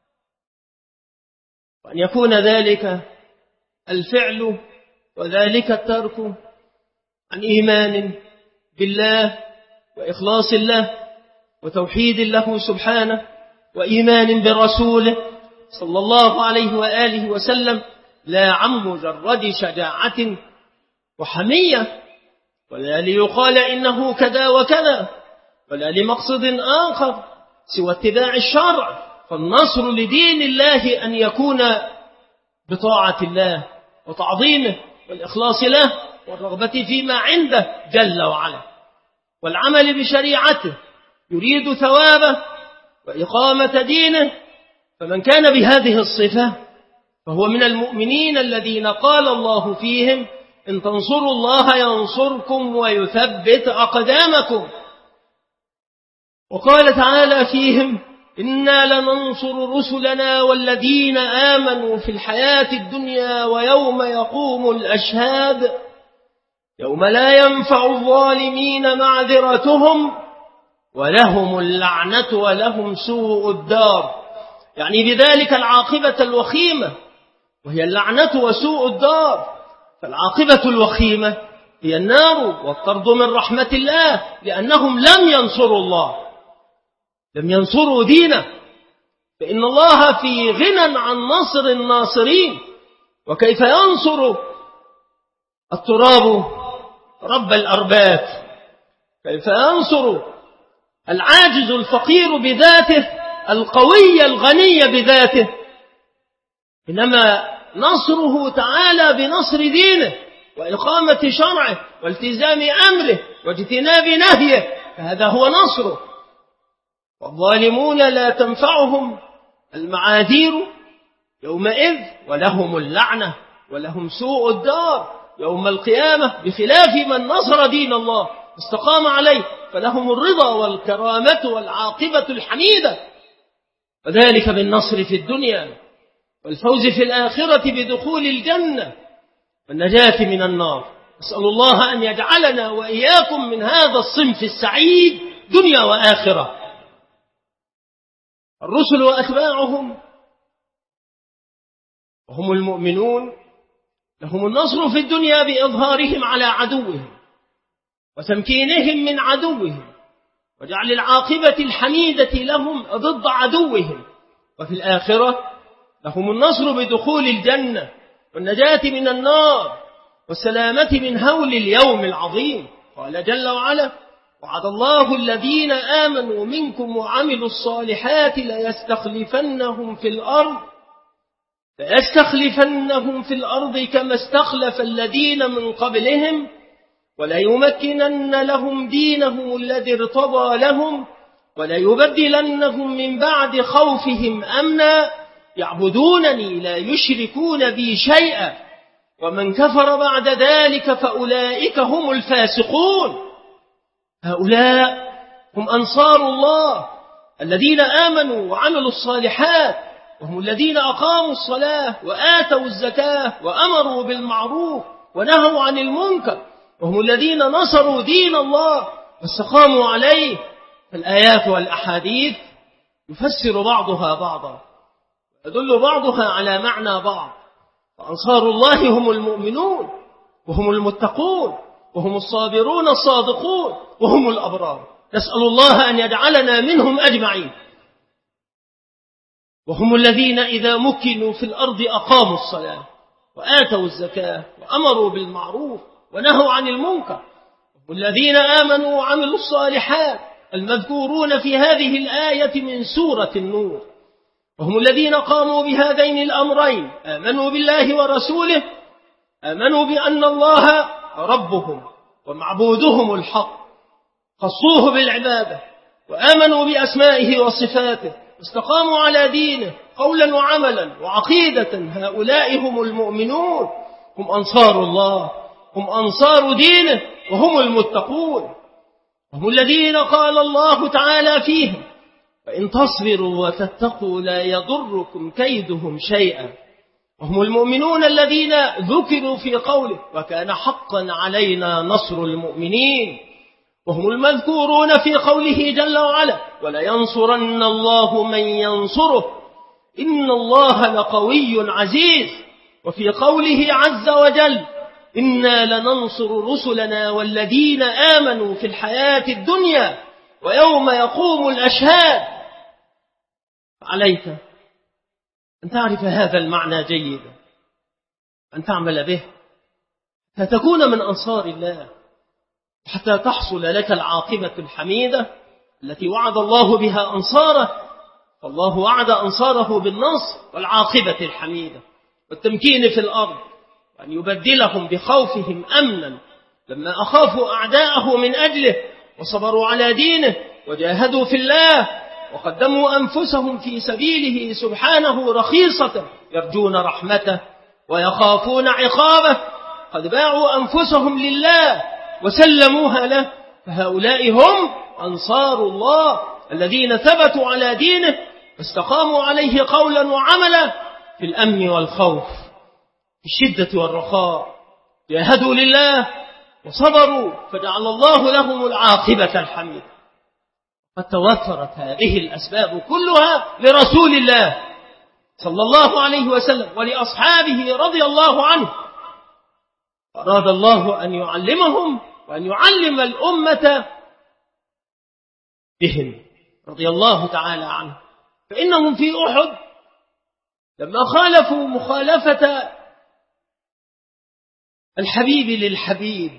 وأن يكون ذلك الفعل وذلك الترك عن إيمان بالله وإخلاص له وتوحيد له سبحانه وإيمان برسوله صلى الله عليه وآله وسلم، لا عن مجرد شجاعة وحمية، ولا ليقال إنه كذا وكذا، ولا لمقصد آخر سوى اتباع الشرع. فالنصر لدين الله أن يكون بطاعة الله وتعظيمه والإخلاص له والرغبة فيما عنده جل وعلا، والعمل بشريعته يريد ثوابه وإقامة دينه. فمن كان بهذه الصفة فهو من المؤمنين الذين قال الله فيهم: إن تنصروا الله ينصركم ويثبت أقدامكم. وقال تعالى فيهم: إنا لننصر رسلنا والذين آمنوا في الحياة الدنيا ويوم يقوم الأشهاد يوم لا ينفع الظالمين معذرتهم ولهم اللعنة ولهم سوء الدار. يعني بذلك العاقبة الوخيمة، وهي اللعنة وسوء الدار. فالعاقبة الوخيمة هي النار والطرد من رحمة الله، لأنهم لم ينصروا الله، لم ينصروا دينه. فإن الله في غنى عن نصر الناصرين. وكيف ينصر التراب رب الأرباب؟ كيف ينصر العاجز الفقير بذاته القوي الغني بذاته؟ إنما نصره تعالى بنصر دينه وإقامة شرعه والتزام أمره واجتناب نهيه، فهذا هو نصره. والظالمون لا تنفعهم المعاذير يومئذ ولهم اللعنة ولهم سوء الدار يوم القيامة، بخلاف من نصر دين الله استقام عليه فلهم الرضا والكرامة والعاقبة الحميدة. وذلك بالنصر في الدنيا والفوز في الآخرة بدخول الجنة والنجاة من النار. نسأل الله أن يجعلنا وإياكم من هذا الصنف السعيد دنيا وآخرة. الرسل وأتباعهم وهم المؤمنون لهم النصر في الدنيا بإظهارهم على عدوهم وتمكينهم من عدوهم وجعل العاقبة الحميدة لهم ضد عدوهم. وفي الآخرة لهم النصر بدخول الجنة والنجاة من النار والسلامة من هول اليوم العظيم. قال جل وعلا: وعد الله الذين آمنوا منكم وعملوا الصالحات ليستخلفنهم في الأرض كما استخلف الذين من قبلهم وليمكنن لهم دينهم الذي ارتضى لهم وليبدلنهم من بعد خوفهم أمنا يعبدونني لا يشركون بي شيئا ومن كفر بعد ذلك فأولئك هم الفاسقون. هؤلاء هم أنصار الله الذين آمنوا وعملوا الصالحات، وهم الذين أقاموا الصلاة وآتوا الزكاة وأمروا بالمعروف ونهوا عن المنكر، وهم الذين نصروا دين الله واستقاموا عليه. فالآيات والأحاديث يفسر بعضها بعضا يدل بعضها على معنى بعض. فأنصار الله هم المؤمنون وهم المتقون وهم الصابرون الصادقون وهم الأبرار. نسأل الله أن يجعلنا منهم أجمعين. وهم الذين إذا مكنوا في الأرض أقاموا الصلاة وآتوا الزكاة وأمروا بالمعروف ونهوا عن المنكر. وهم الذين آمنوا وعملوا الصالحات المذكورون في هذه الآية من سورة النور. وهم الذين قاموا بهذين الأمرين: آمنوا بالله ورسوله آمنوا بأن الله ربهم ومعبودهم الحق، خصوه بالعبادة، وآمنوا بأسمائه وصفاته، واستقاموا على دينه قولا وعملا وعقيدة. هؤلاء هم المؤمنون، هم أنصار الله، هم أنصار دينه، وهم المتقون، هم الذين قال الله تعالى فيهم: فإن تصبروا وتتقوا لا يضركم كيدهم شيئا. وهم المؤمنون الذين ذكروا في قوله: وكان حقا علينا نصر المؤمنين. وهم المذكورون في قوله جل وعلا: ولينصرن الله من ينصره إن الله لقوي عزيز. وفي قوله عز وجل: إنا لننصر رسلنا والذين آمنوا في الحياة الدنيا ويوم يقوم الأشهاد. عليك أن تعرف هذا المعنى جيدا، أن تعمل به، فتكون من أنصار الله، حتى تحصل لك العاقبة الحميدة التي وعد الله بها أنصاره. فالله وعد أنصاره بالنصر والعاقبة الحميدة والتمكين في الأرض، وأن يبدلهم بخوفهم أمنا لما أخافوا أعداءه من أجله وصبروا على دينه وجاهدوا في الله وقدموا أنفسهم في سبيله سبحانه رخيصة، يرجون رحمته ويخافون عقابه، قد باعوا أنفسهم لله وسلموها له. فهؤلاء هم أنصار الله الذين ثبتوا على دينه واستقاموا عليه قولا وعملا في الأمن والخوف، في الشدة والرخاء، جاهدوا لله وصبروا فجعل الله لهم العاقبة الحميدة. قد توفرت هذه الأسباب كلها لرسول الله صلى الله عليه وسلم ولأصحابه رضي الله عنه، أراد الله أن يعلمهم وأن يعلم الأمة بهم رضي الله تعالى عنه. فإنهم في أحد لما خالفوا مخالفة الحبيب للحبيب،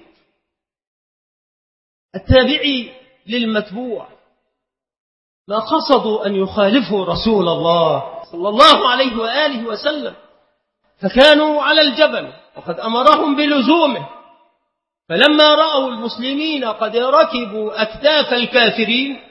التابعي للمتبوع، ما قصدوا أن يخالفوا رسول الله صلى الله عليه وآله وسلم، فكانوا على الجبل وقد أمرهم بلزومه. فلما رأوا المسلمين قد ركبوا أكتاف الكافرين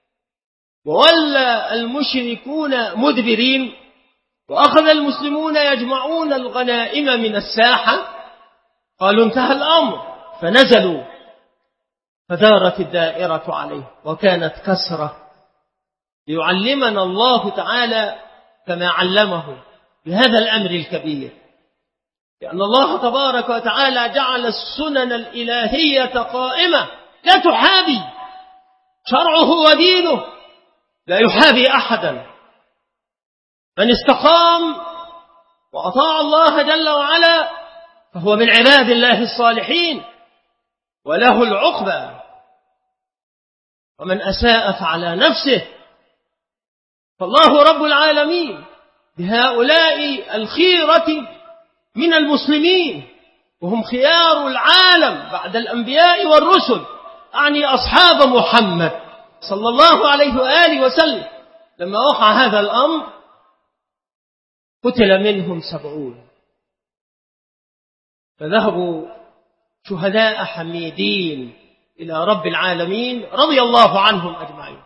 وولى المشركون مدبرين وأخذ المسلمون يجمعون الغنائم من الساحة، قالوا انتهى الأمر، فنزلوا فدارت الدائرة عليه، وكانت كسرة ليعلمنا الله تعالى كما علمه بهذا الأمر الكبير، لأن الله تبارك وتعالى جعل السنن الإلهية قائمة لا تحابي، شرعه ودينه لا يحابي أحدا. من استقام وأطاع الله جل وعلا فهو من عباد الله الصالحين وله العقبى، ومن أساء فعلى نفسه. فالله رب العالمين بهؤلاء الخيرة من المسلمين، وهم خيار العالم بعد الأنبياء والرسل، أعني أصحاب محمد صلى الله عليه وآله وسلم، لما وقع هذا الأمر قتل منهم 70، فذهبوا شهداء حميدين إلى رب العالمين رضي الله عنهم أجمعين.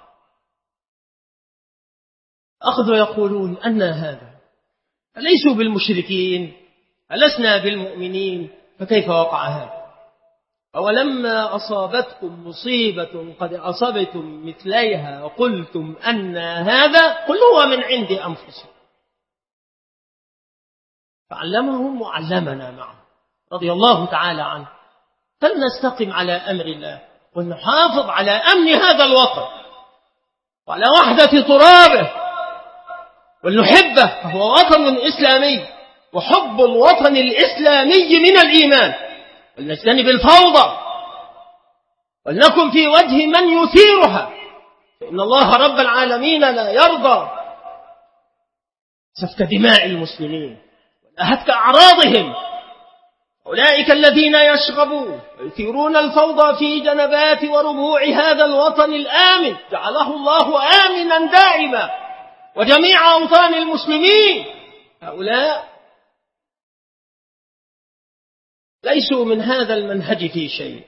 أخذوا يقولون أن هذا أليسوا بالمشركين، ألسنا بالمؤمنين، فكيف وقع هذا؟ أولما أصابتكم مصيبة قد أصبتم مثليها قلتم أن هذا، قل هو من عند أنفسكم. فعلمهم وعلمنا معه رضي الله تعالى عنه. فلنستقم على أمر الله ونحافظ على أمن هذا الوطن وعلى وحدة ترابه، ولنحبه، فهو وطن إسلامي، وحب الوطن الإسلامي من الإيمان. ولنجتنب الفوضى ولنكن في وجه من يثيرها، فإن الله رب العالمين لا يرضى سفك دماء المسلمين وهتك أعراضهم. أولئك الذين يشغبون ويثيرون الفوضى في جنبات وربوع هذا الوطن الآمن جعله الله آمنا دائما وجميع أوطان المسلمين، هؤلاء ليسوا من هذا المنهج في شيء،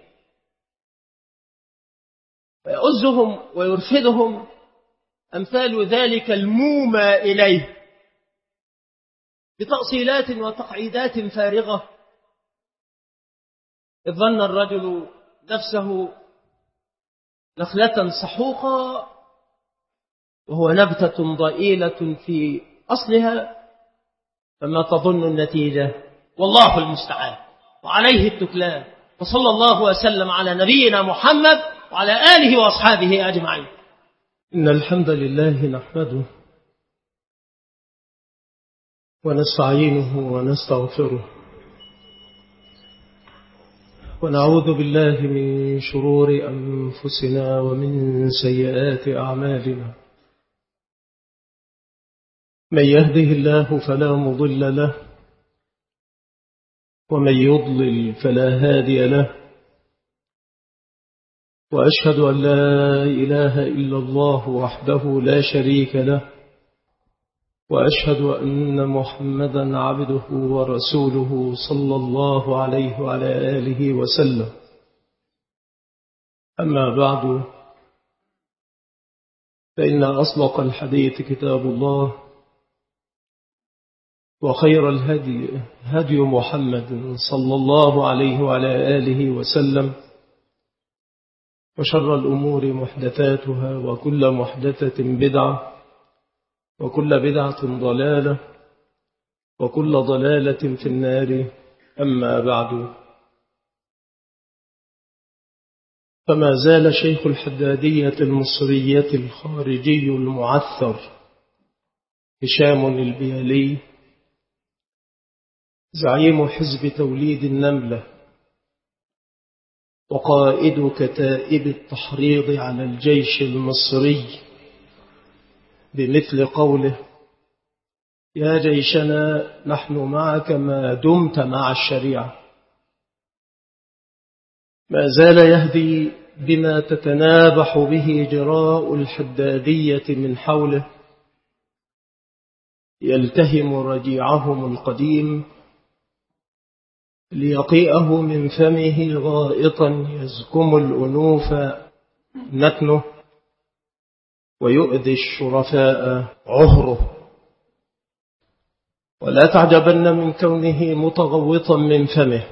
ويؤزهم ويرفدهم أمثال ذلك المومى إليه بتأصيلات وتقعيدات فارغة. إذ ظن الرجل نفسه نخلة سحوقة وهو نبتة ضئيلة في أصلها، فما تظن النتيجة؟ والله المستعان وعليه التكلان. وصلى الله وسلم على نبينا محمد وعلى آله وأصحابه أجمعين. إن الحمد لله نحمده ونستعينه ونستغفره ونعوذ بالله من شرور أنفسنا ومن سيئات أعمالنا. من يهده الله فلا مضل له ومن يضلل فلا هادي له، وأشهد أن لا إله إلا الله وحده لا شريك له، وأشهد أن محمدا عبده ورسوله صلى الله عليه وعلى آله وسلم. أما بعد، فإن أصدق الحديث كتاب الله، وخير الهدي هدي محمد صلى الله عليه وعلى آله وسلم، وشر الأمور محدثاتها، وكل محدثة بدعة، وكل بدعة ضلالة، وكل ضلالة في النار. أما بعد، فما زال شيخ الحدادية المصرية الخارجي المعثر هشام البيالي زعيم حزب توليد النملة وقائد كتائب التحريض على الجيش المصري بمثل قوله: يا جيشنا نحن معك ما دمت مع الشريعة. ما زال يهدي بما تتنابح به جراء الحدادية من حوله، يلتهم رجيعهم القديم ليقيئه من فمه غائطا يزكم الأنوف نتنه ويؤذي الشرفاء عهره. ولا تعجبن من كونه متغوطا من فمه،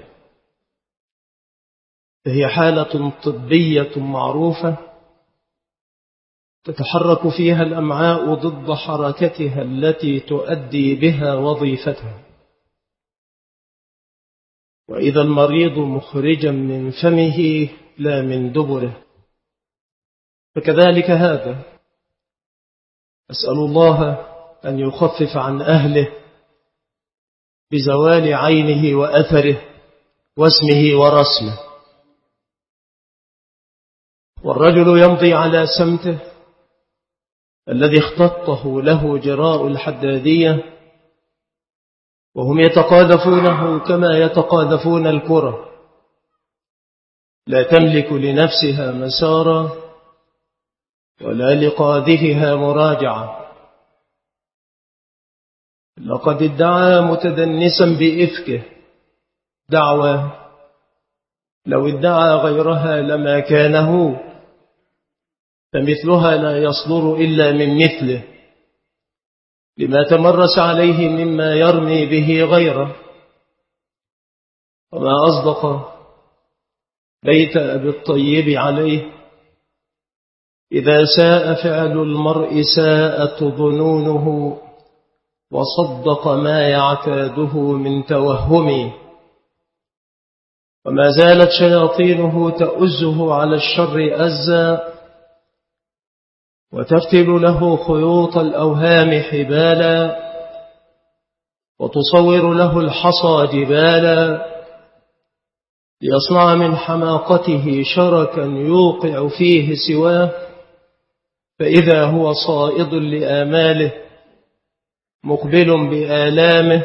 فهي حالة طبية معروفة تتحرك فيها الأمعاء ضد حركتها التي تؤدي بها وظيفتها. وإذا المريض مخرجا من فمه لا من دبره، فكذلك هذا. أسأل الله أن يخفف عن أهله بزوال عينه وأثره واسمه ورسمه. والرجل يمضي على سمته الذي اختطه له جراء الحدادية، وهم يتقاذفونه كما يتقاذفون الكرة، لا تملك لنفسها مسارا ولا لقاذفها مراجعة. لقد ادعى متدنسا بإفكه دعوى لو ادعى غيرها لما كان هو، فمثلها لا يصدر إلا من مثله، لما تمرس عليه مما يرمي به غيره. وما أصدق بيت أبي الطيب عليه: إذا ساء فعل المرء ساءت ظنونه، وصدق ما يعتاده من توهم. وما زالت شياطينه تؤزه على الشر أزا، وتفتل له خيوط الأوهام حبالا، وتصور له الحصى جبالا، ليصنع من حماقته شركا يوقع فيه سواه، فإذا هو صائد لآماله مقبل بآلامه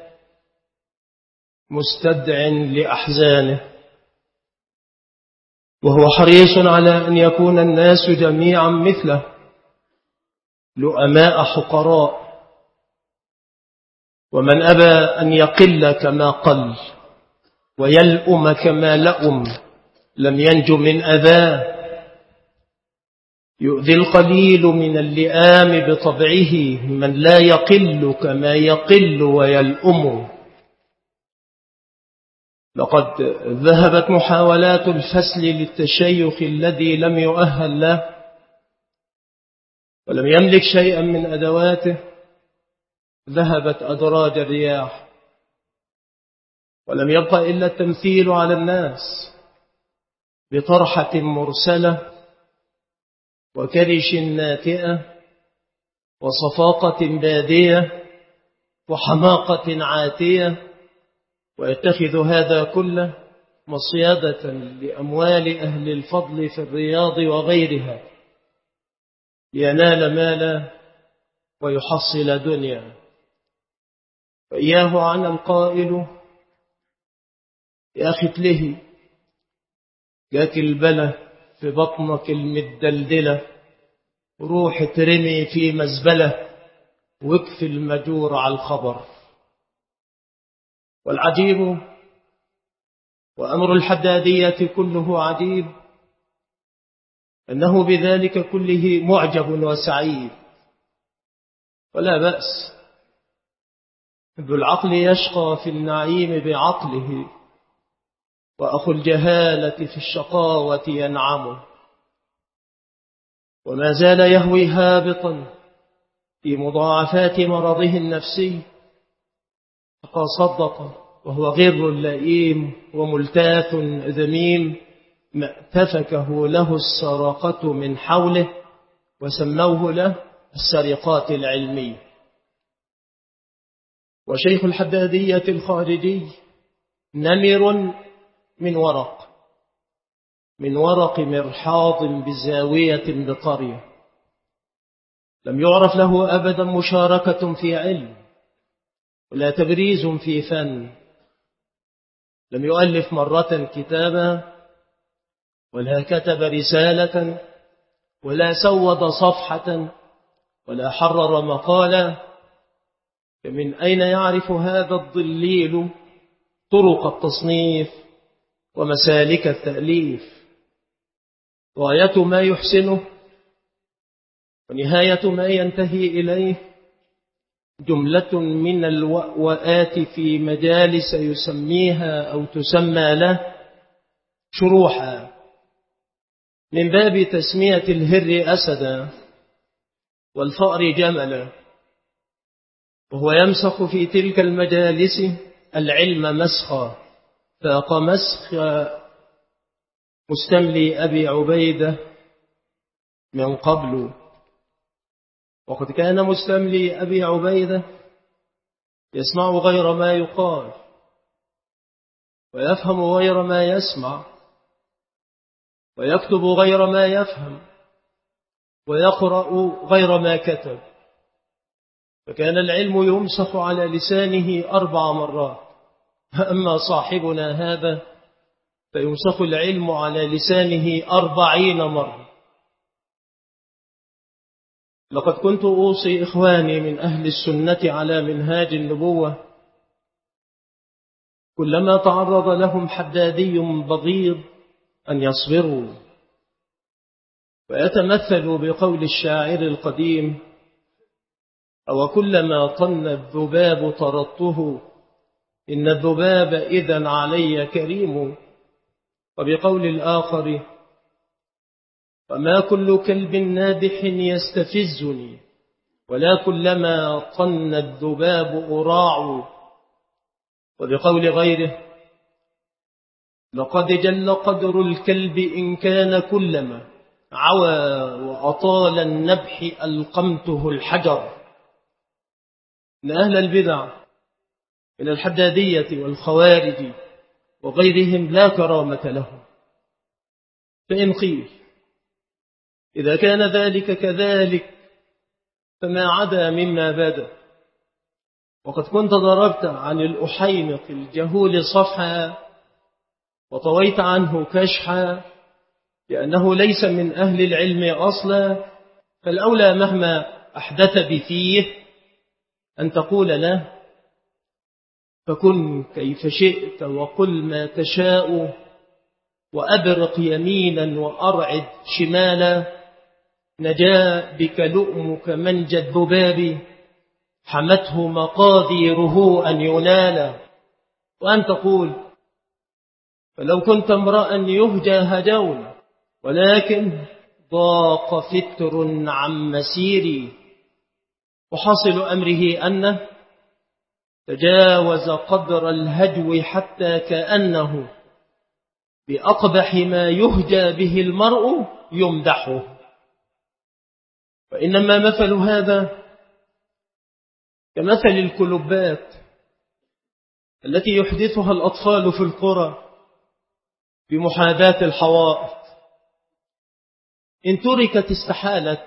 مستدع لأحزانه، وهو حريص على أن يكون الناس جميعا مثله لؤماء حقراء، ومن أبى أن يقل كما قل ويلؤم كما لؤم لم ينج من أذاه. يؤذي القليل من اللئام بطبعه من لا يقل كما يقل ويلؤم. لقد ذهبت محاولات الفسل للتشيخ الذي لم يؤهل له ولم يملك شيئا من أدواته، ذهبت أدراج الرياح، ولم يبق إلا التمثيل على الناس بطرحة مرسلة وكرش ناتئة وصفاقة بادية وحماقة عاتية، ويتخذ هذا كله مصيدة لأموال أهل الفضل في الرياض وغيرها لينال مالا ويحصل دنيا. فإياه عن القائل يا أخي اتلهي، جاك البلة في بطنك المدلدلة، روح ترمي في مزبلة واكفي المجور على الخبر. والعجيب وأمر الحدادية كله عجيب أنه بذلك كله معجب وسعيد ولا بأس. ذو العقل يشقى في النعيم بعقله، وأخو الجهالة في الشقاوة ينعم. وما زال يهوي هابطا في مضاعفات مرضه النفسي، فقد صدق وهو غر لئيم وملتاث ذميم ما اتفكه له السرقة من حوله، وسموه له السرقات العلمية. وشيخ الحدادية الخارجي نمر من ورق مرحاض بزاوية بقرية، لم يعرف له أبدا مشاركة في علم ولا تبريز في فن، لم يؤلف مرة كتابا ولا كتب رسالة ولا سود صفحة ولا حرر مقالا. فمن أين يعرف هذا الضليل طرق التصنيف ومسالك التأليف؟ غاية ما يحسنه ونهاية ما ينتهي إليه جملة من الوأوآت في مجالس يسميها أو تسمى له شروحا، من باب تسمية الهر أسدا والفأر جملا، وهو يمسخ في تلك المجالس العلم مسخا، فاق مسخ مستملي أبي عبيدة من قبل. وقد كان مستملي أبي عبيدة يسمع غير ما يقال ويفهم غير ما يسمع ويكتب غير ما يفهم ويقرأ غير ما كتب، فكان العلم يمسخ على لسانه 4 مرات. أما صاحبنا هذا فيمسخ العلم على لسانه 40 مرة. لقد كنت أوصي إخواني من أهل السنة على منهاج النبوة كلما تعرض لهم حدادي بغيض أن يصبروا ويتمثلوا بقول الشاعر القديم: أو كلما طن الذباب طردته إن الذباب إذن علي كريم. وبقول الآخر: وما كل كلب نادح يستفزني ولا كلما طن الذباب أراع. وبقول غيره: لقد جل قدر الكلب إن كان كلما عوى وأطال النبح ألقمته الحجر. إن أهل البدع من الحدادية والخوارج وغيرهم لا كرامة لهم. فإن قيل إذا كان ذلك كذلك فما عدا مما بدا. وقد كنت ضربت عن الأحيمق الجهول صفحا وطويت عنه كشحا لأنه ليس من أهل العلم أصلا، فالأولى مهما أحدث بفيه أن تقول له: فكن كيف شئت وقل ما تشاء، وأبرق يمينا وأرعد شمالا، نجا بك لؤمك منجى الذباب، حمته مقاديره أن ينالا. وأن تقول فلو كنت امرأ يهجى هجونا، ولكن ضاق فتر عن مسيري. وحاصل أمره أنه تجاوز قدر الهجو حتى كأنه بأقبح ما يهجى به المرء يمدحه. وإنما مثل هذا كمثل الكلبات التي يحدثها الأطفال في القرى بمحاذاة الحوائط، إن تركت استحالت،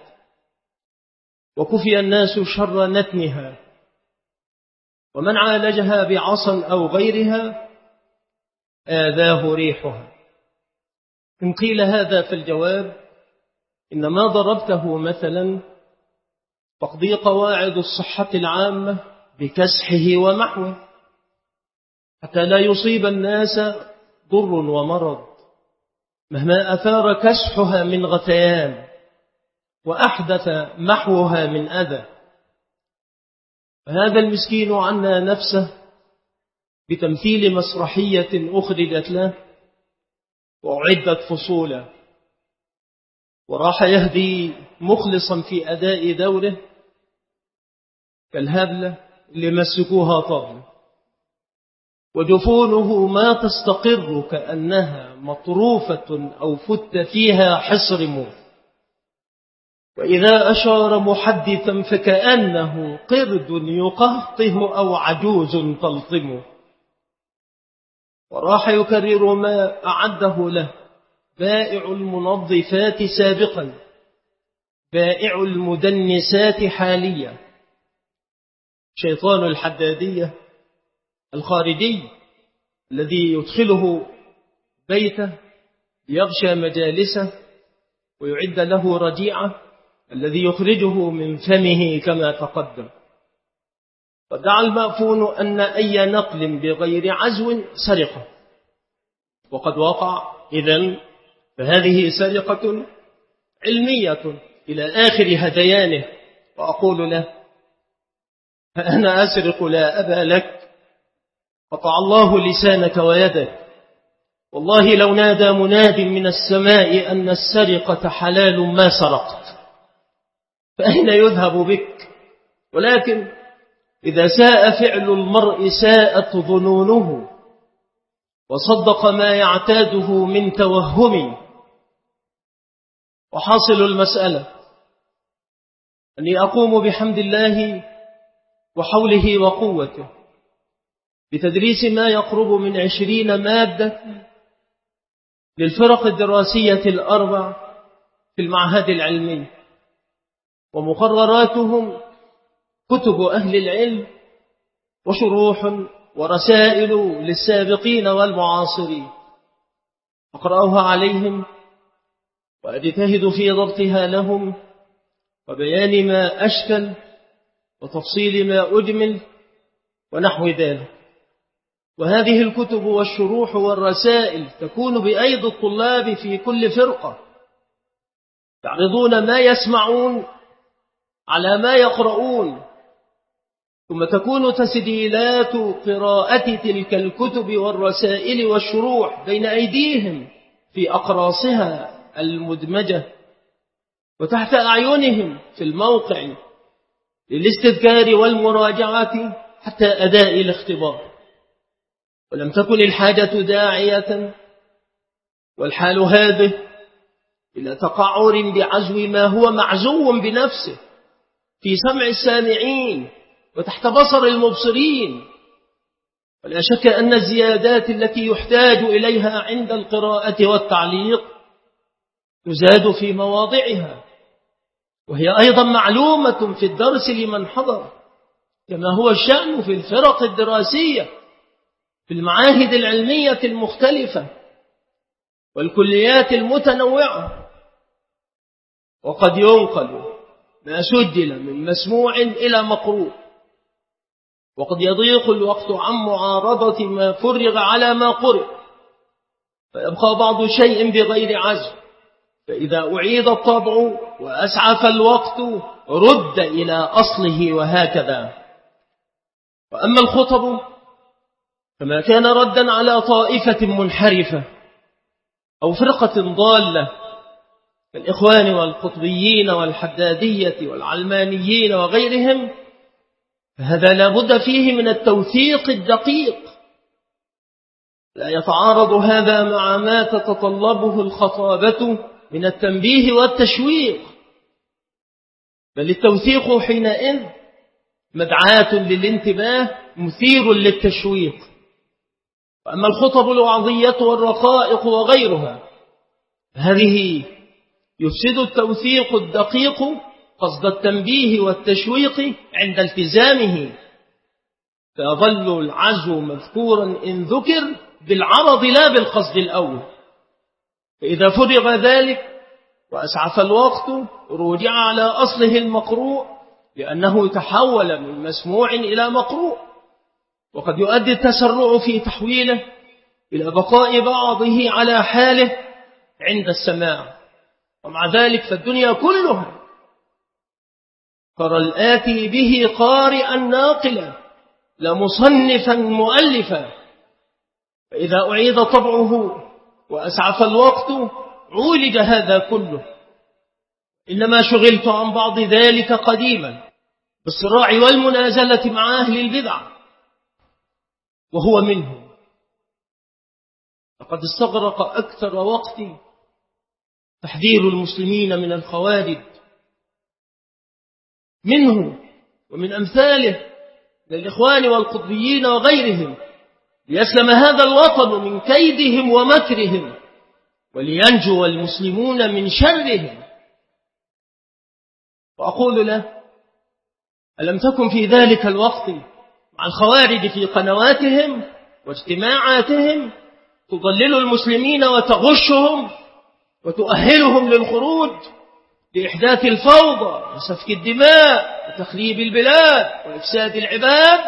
وكفي الناس شر نتنها، ومن عالجها بعصا أو غيرها آذاه ريحها. إن قيل هذا فالجواب إنما ضربته مثلا تقضي قواعد الصحة العامة بكسحه ومحوه، حتى لا يصيب الناس ضر ومرض مهما أثار كسحها من غثيان وأحدث محوها من أذى. فهذا المسكين عنا نفسه بتمثيل مسرحية أخرجت له وأعدت فصولا، وراح يهدي مخلصا في أداء دوره كالهبلة اللي مسكوها طبل، وجفونه ما تستقر كأنها مطروفة أو فت فيها حصر موت، وإذا أشار محدثا فكأنه قرد يقهطه أو عجوز تلطمه. وراح يكرر ما أعده له بائع المنظفات سابقا، بائع المدنسات حاليا، شيطان الحدادية الخارجي الذي يدخله بيته ليغشى مجالسه ويعد له رجيعة، الذي يخرجه من فمه كما تقدم. فدعا المأفون أن أي نقل بغير عزو سرقة، وقد وقع إذن، فهذه سرقة علمية إلى آخر هذيانه. وأقول له فأنا أسرق لا أبا لك، قطع الله لسانك ويدك، والله لو نادى مناد من السماء أن السرقة حلال ما سرقت، فأين يذهب بك؟ ولكن إذا ساء فعل المرء ساءت ظنونه، وصدق ما يعتاده من توهم. وحاصل المسألة أني أقوم بحمد الله وحوله وقوته بتدريس ما يقرب من 20 مادة للفرق الدراسية الأربع في المعهد العلمي، ومقرراتهم كتب أهل العلم وشروح ورسائل للسابقين والمعاصرين، أقرأها عليهم وأجتهد في ضبطها لهم وبيان ما أشكل وتفصيل ما أجمل ونحو ذلك. وهذه الكتب والشروح والرسائل تكون بأيدي الطلاب في كل فرقة، يعرضون ما يسمعون على ما يقرؤون، ثم تكون تسجيلات قراءة تلك الكتب والرسائل والشروح بين أيديهم في أقراصها المدمجة وتحت أعينهم في الموقع للاستذكار والمراجعة حتى أداء الاختبار. ولم تكن الحاجة داعية والحال هذه إلى تقعر بعزو ما هو معزو بنفسه في سمع السامعين وتحت بصر المبصرين. ولا شك أن الزيادات التي يحتاج إليها عند القراءة والتعليق تزاد في مواضعها، وهي أيضا معلومة في الدرس لمن حضر، كما هو الشأن في الفرق الدراسية في المعاهد العلمية المختلفة والكليات المتنوعة. وقد ينقل ما سجل من مسموع إلى مقروء، وقد يضيق الوقت عن معارضة ما فرغ على ما قرئ، فيبقى بعض شيء بغير عزم، فإذا أعيد الطبع وأسعف الوقت رد إلى أصله، وهكذا. وأما الخطب فما كان ردا على طائفة منحرفة أو فرقة ضالة كالإخوان والقطبيين والحدادية والعلمانيين وغيرهم، فهذا لا بد فيه من التوثيق الدقيق، لا يتعارض هذا مع ما تتطلبه الخطابة من التنبيه والتشويق، بل التوثيق حينئذ مدعاة للانتباه مثير للتشويق. وأما الخطب الوعظية والرقائق وغيرها، هذه يفسد التوثيق الدقيق قصد التنبيه والتشويق عند التزامه، فيظل العزو مذكورا إن ذكر بالعرض لا بالقصد الأول. فإذا فرغ ذلك وأسعف الوقت رجع على أصله المقروء، لأنه تحول من مسموع إلى مقروء، وقد يؤدي التسرع في تحويله إلى بقاء بعضه على حاله عند السماع. ومع ذلك فالدنيا كلها ترى الآتي به قارئا ناقلا لا مصنفا مؤلفا، فإذا أعيد طبعه وأسعف الوقت عولج هذا كله. إنما شغلت عن بعض ذلك قديما بالصراع والمنازلة مع أهل البدع، وهو منه. لقد استغرق أكثر وقتي تحذير المسلمين من الخوارج منه ومن أمثاله للإخوان والقطبيين وغيرهم، ليسلم هذا الوطن من كيدهم ومكرهم، ولينجو المسلمون من شرهم. وأقول له: ألم تكن في ذلك الوقت مع الخوارج في قنواتهم واجتماعاتهم تضلل المسلمين وتغشهم وتؤهلهم للخروج لإحداث الفوضى وسفك الدماء وتخريب البلاد وإفساد العباد؟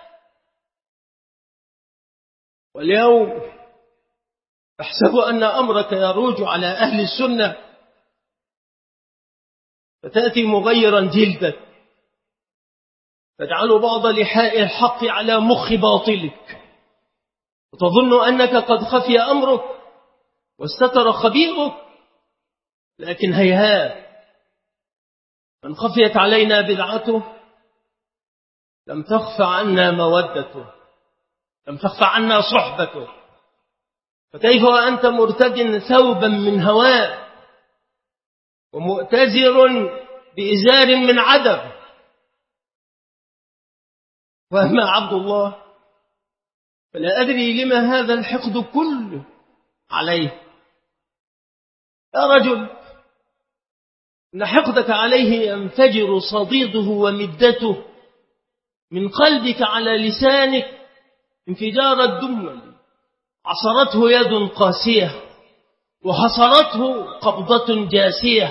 واليوم أحسب أن أمرك يروج على أهل السنة، فتأتي مغيرا جلدك، تجعل بعض لحاء الحق على مخ باطلك، وتظن أنك قد خفي أمرك واستتر خبيرك. لكن هيهات، من خفيت علينا بدعته لم تخف عنا مودته، لم تخف عنا صحبته. فكيف وأنت مرتد ثوبا من هواء ومؤتزر بإزار من عدم؟ وأما عبد الله فلا أدري لما هذا الحقد كله عليه. يا رجل، إن حقدك عليه ينفجر صديده ومدته من قلبك على لسانك انفجار الدمل، عصرته يد قاسية وحصرته قبضة جاسية.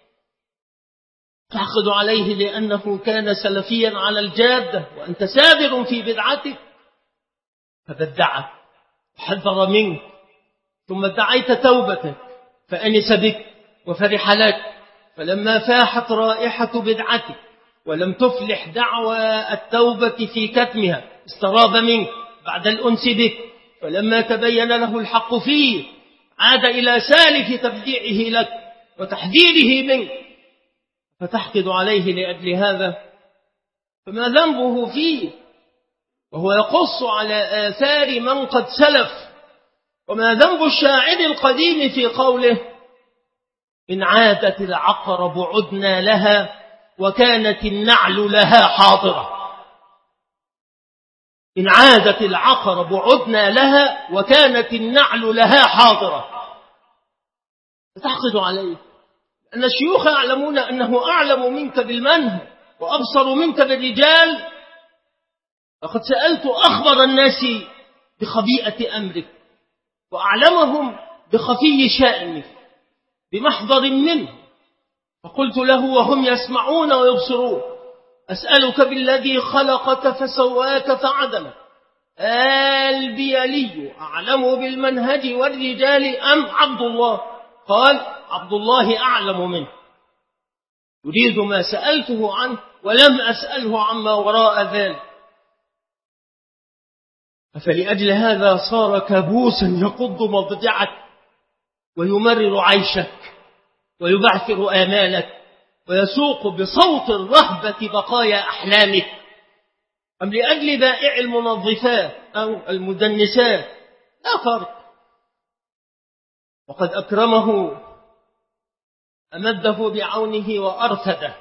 تحقد عليه لأنه كان سلفيا على الجادة وأنت سابر في بدعتك، فبدعك وحذر منك، ثم ادعيت توبتك فأنس بك وفرح لك، فلما فاحت رائحة بدعتك ولم تفلح دعوى التوبة في كتمها استراب منك بعد الأنس بك، فلما تبين له الحق فيه عاد إلى سالف تبديعه لك وتحذيره منك، فتحقد عليه لأجل هذا. فما ذنبه فيه وهو يقص على آثار من قد سلف؟ وما ذنب الشاعر القديم في قوله: إن عادت العقرب عدنا لها وكانت النعل لها حاضرة. إن عادت العقرب عدنا لها وكانت النعل لها حاضرة. تحقد عليه أن الشيوخ يعلمون أنه أعلم منك بالمنهج وأبصر منك بالرجال. لقد سألت أخبر الناس بخبيئة أمرك وأعلمهم بخفي شأنك بمحضر منه، فقلت له وهم يسمعون ويبصرون: أسألك بالذي خلقك فسواك فعدلك البيلي أعلم بالمنهج والرجال أم عبد الله؟ قال عبد الله أعلم منه، يريد ما سألته عنه ولم أسأله عما وراء ذلك. فلأجل هذا صار كابوسا يقض مضجعك ويمرر عيشك ويبعثر آمالك ويسوق بصوت الرهبة بقايا أحلامك، أم لأجل بائع المنظفات أو المدنسات؟ لا فرق. وقد أكرمه أمده بعونه وأرفده،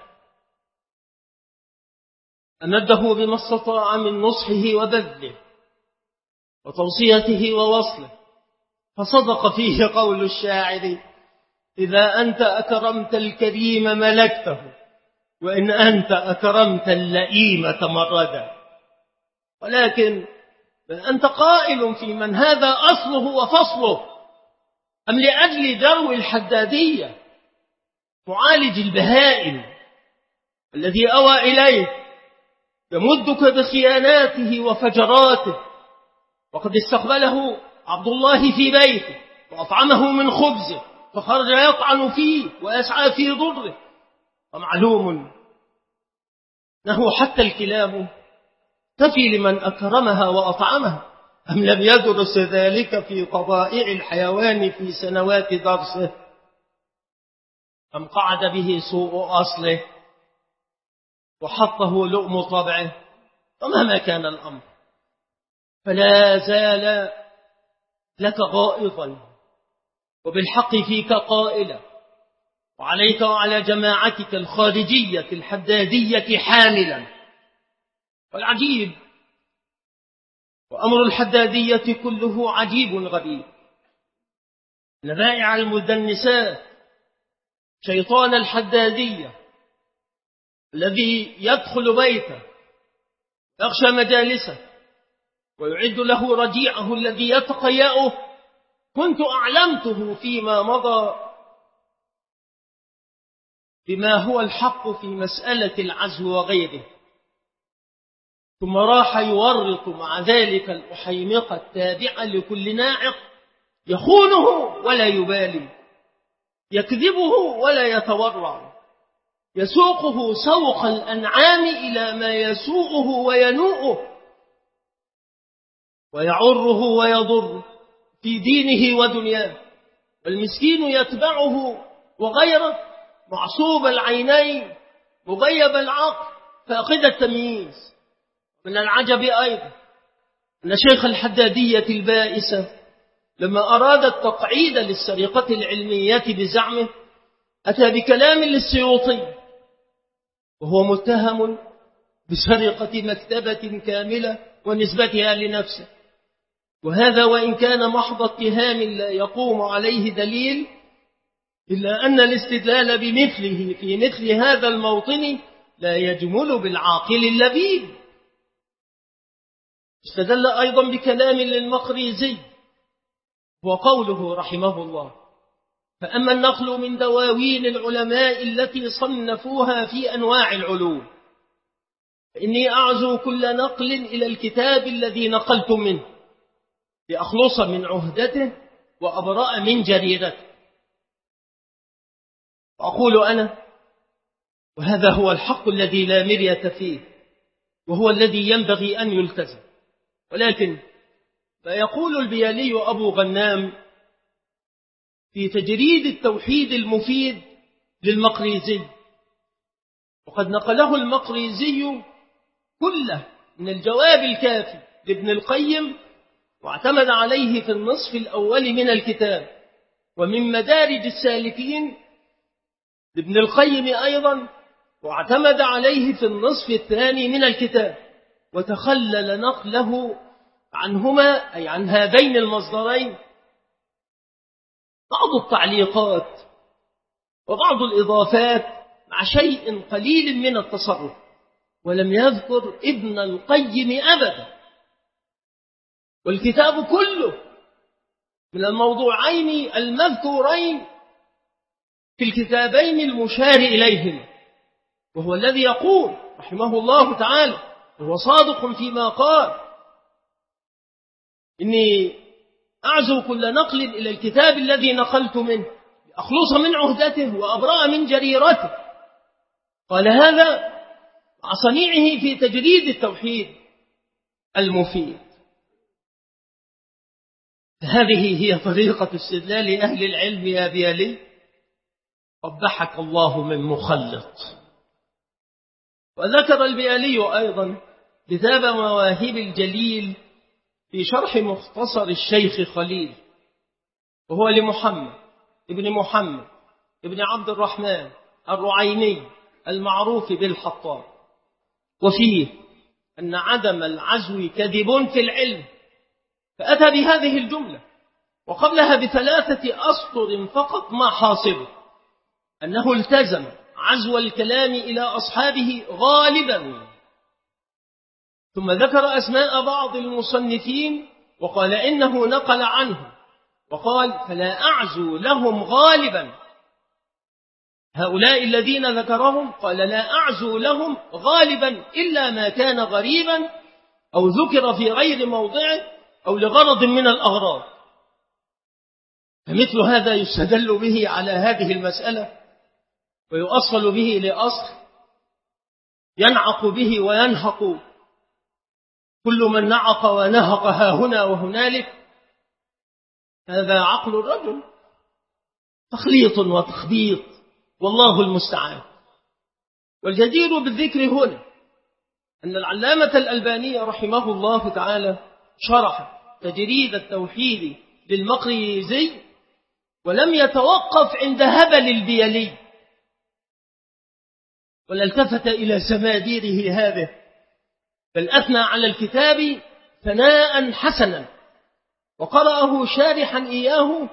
أمده بما استطاع من نصحه وبذله وتوصيته ووصله، فصدق فيه قول الشاعر: إذا أنت أكرمت الكريم ملكته، وإن أنت أكرمت اللئيم تمردا. ولكن أنت قائل في من هذا أصله وفصله، أم لأجل درو الحدادية معالج البهائم الذي أوى إليه يمدك بخياناته وفجراته، وقد استقبله عبد الله في بيته وأطعمه من خبزه فخرج يطعن فيه ويسعى في ضره؟ ومعلوم أنه حتى الكلاب تفي لمن أكرمها وأطعمها، أم لم يدرس ذلك في طبائع الحيوان في سنوات درسه؟ أم قعد به سوء أصله وحطه لؤم طبعه؟ ومهما كان الأمر فلا زال لك غائظا وبالحق فيك قائلا، وعليك وعلى جماعتك الخارجية الحدادية حاملا. والعجيب وأمر الحدادية كله عجيب غريب، أن بائع المدنسات شيطان الحدادية الذي يدخل بيته يغشى مجالسه ويعد له رجيعه الذي يتقيأه، كنت أعلمته فيما مضى بما هو الحق في مسألة العزو وغيره، ثم راح يورط مع ذلك الأحيمقة التابعة لكل ناعق، يخونه ولا يبالي، يكذبه ولا يتورع، يسوقه سوق الأنعام إلى ما يسوءه وينوءه، ويعره ويضر في دينه ودنياه، والمسكين يتبعه وغيره معصوب العينين مغيب العقل فاقد التمييز. من العجب أيضا أن شيخ الحدادية البائسة لما أراد التقعيد للسرقة العلمية بزعمه أتى بكلام للسيوطي وهو متهم بسرقة مكتبة كاملة ونسبتها لنفسه، وهذا وإن كان محض اتهام لا يقوم عليه دليل، إلا أن الاستدلال بمثله في مثل هذا الموطن لا يجمل بالعاقل اللبيب. استدل أيضا بكلام للمقريزي وقوله رحمه الله: فأما النقل من دواوين العلماء التي صنفوها في أنواع العلوم فإني أعزو كل نقل إلى الكتاب الذي نقلتم منه لأخلص من عهدته وأبرأ من جريرته. وأقول أنا، وهذا هو الحق الذي لا مرية فيه وهو الذي ينبغي أن يلتزم، ولكن ما يقول البيالي أبو غنام في تجريد التوحيد المفيد للمقريزي، وقد نقله المقريزي كله من الجواب الكافي لابن القيم واعتمد عليه في النصف الأول من الكتاب، ومن مدارج السالكين لابن القيم أيضا واعتمد عليه في النصف الثاني من الكتاب، وتخلل نقله عنهما أي عن هذين المصدرين بعض التعليقات وبعض الإضافات مع شيء قليل من التصرف، ولم يذكر ابن القيم أبدا. والكتاب كله من الموضوعين المذكورين في الكتابين المشار إليهم، وهو الذي يقول رحمه الله تعالى، وهو صادق فيما قال: إني أعزو كل نقل إلى الكتاب الذي نقلت منه لأخلص من عهدته وأبرأ من جريرته. قال هذا مع صنيعه في تجريد التوحيد المفيد. هذه هي طريقة استدلال أهل العلم يا بيالي. قبحك الله من مخلط. وذكر البيالي أيضا كتاب مواهب الجليل في شرح مختصر الشيخ خليل، وهو لمحمد ابن عبد الرحمن الرعيني المعروف بالحطاب، وفيه أن عدم العزو كذب في العلم، فأتى بهذه الجملة وقبلها ب3 أسطر فقط ما حاصله أنه التزم عزو الكلام إلى أصحابه غالبا. ثم ذكر أسماء بعض المصنفين وقال إنه نقل عنه وقال: فلا أعزو لهم غالبا. هؤلاء الذين ذكرهم قال: لا أعزو لهم غالبا إلا ما كان غريبا أو ذكر في غير موضعه أو لغرض من الأغراض. فمثل هذا يستدل به على هذه المسألة ويؤصل به لأصل ينعق به وينهق كل من نعق ونهق ها هنا وهنالك. هذا عقل الرجل، تخليط وتخبيط، والله المستعان. والجدير بالذكر هنا أن العلامة الألباني رحمه الله تعالى شرح تجريد التوحيد للمقريزي ولم يتوقف عند هبل البيلي ولا التفت إلى سماديره هذه، بل أثنى على الكتاب ثناء حسنا وقرأه شارحا إياه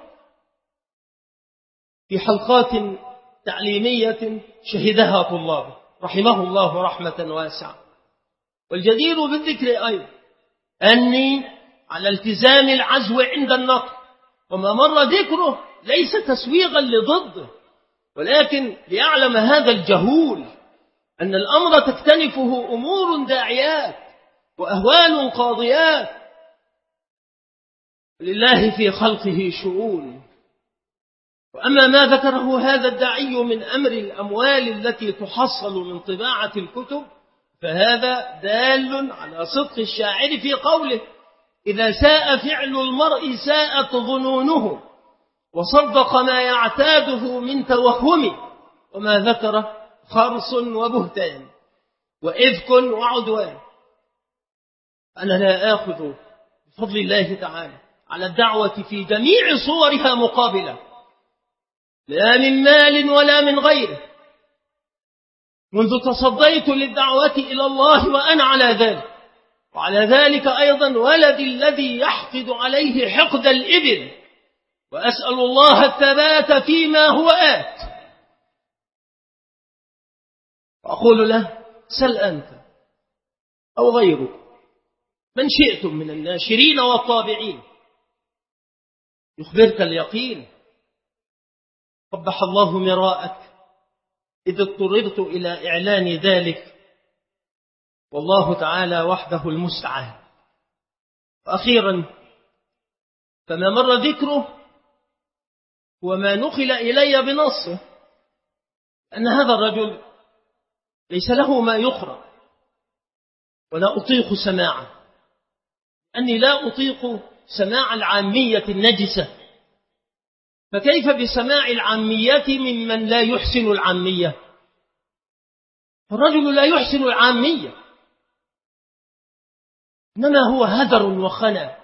في حلقات تعليمية شهدها طلابه رحمه الله رحمة واسعة. والجدير بالذكر أيضا أني على التزام العزو عند النقل، وما مر ذكره ليس تسويغا لضده، ولكن ليعلم هذا الجهول أن الأمر تكتنفه أمور داعيات وأهوال قاضيات، لله في خلقه شؤون. وأما ما ذكره هذا الداعي من أمر الأموال التي تحصل من طباعة الكتب فهذا دال على صدق الشاعر في قوله: إذا ساء فعل المرء ساءت ظنونه وصدق ما يعتاده من توهم، وما ذكر خرص وبهتان وإفك وعدوان. أنا لا آخذ بفضل الله تعالى على الدعوة في جميع صورها مقابلة، لا من مال ولا من غيره، منذ تصديت للدعوة إلى الله وأنا على ذلك، وعلى ذلك أيضا ولدي الذي يحقد عليه حقد الإبل، وأسأل الله الثبات فيما هو آت. وأقول له: سل أنت أو غيرك من شئتم من الناشرين والطابعين يخبرك اليقين. قبح الله مراءك إذ اضطررت إلى إعلان ذلك، والله تعالى وحده المستعان. وأخيرا فما مر ذكره وما نقل إلي بنصه أن هذا الرجل ليس له ما يقرأ ولا أطيق سماعه، أني لا أطيق سماع العامية النجسة، فكيف بسماع العامية ممن لا يحسن العامية؟ الرجل لا يحسن العامية، إنما هو هدر وخنا.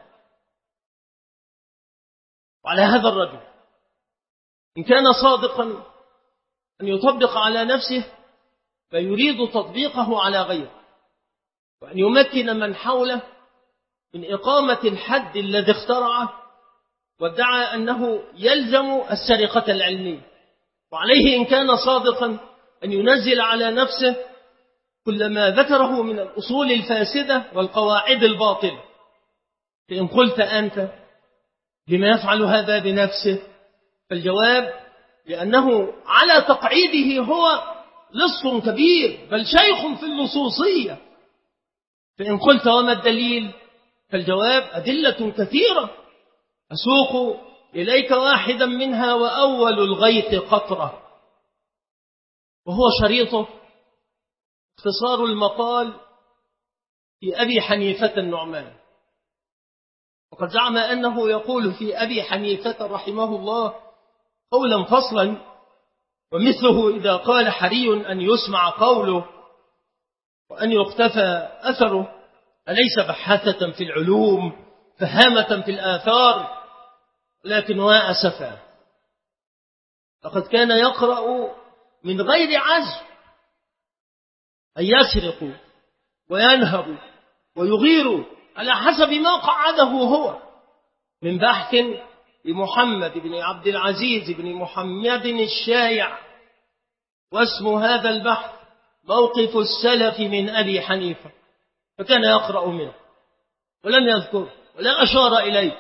وعلى هذا الرجل إن كان صادقا أن يطبق على نفسه فيريد تطبيقه على غيره، وأن يمكن من حوله من إقامة الحد الذي اخترعه وادعى أنه يلزم السرقة العلمية. وعليه إن كان صادقا أن ينزل على نفسه كل ما ذكره من الأصول الفاسدة والقواعد الباطلة. فإن قلت أنت لما يفعل هذا بنفسه؟ فالجواب: لأنه على تقعيده هو لص كبير بل شيخ في اللصوصية. فإن قلت وما الدليل؟ فالجواب أدلة كثيرة أسوق إليك واحدا منها، وأول الغيث قطرة، وهو شريطه اختصار المقال في أبي حنيفة النعمان. وقد زعم أنه يقول في أبي حنيفة رحمه الله قولا فصلا، ومثله إذا قال حري أن يسمع قوله وأن يقتفى أثره، أليس بحثة في العلوم فهامة في الآثار؟ لكن وأسفا، لقد كان يقرأ من غير عزم، أن يسرق وينهب ويغير على حسب ما قعده هو من بحث لمحمد بن عبد العزيز بن محمد الشايع، واسم هذا البحث موقف السلف من أبي حنيفة، فكان يقرأ منه ولم يذكر ولا أشار إليه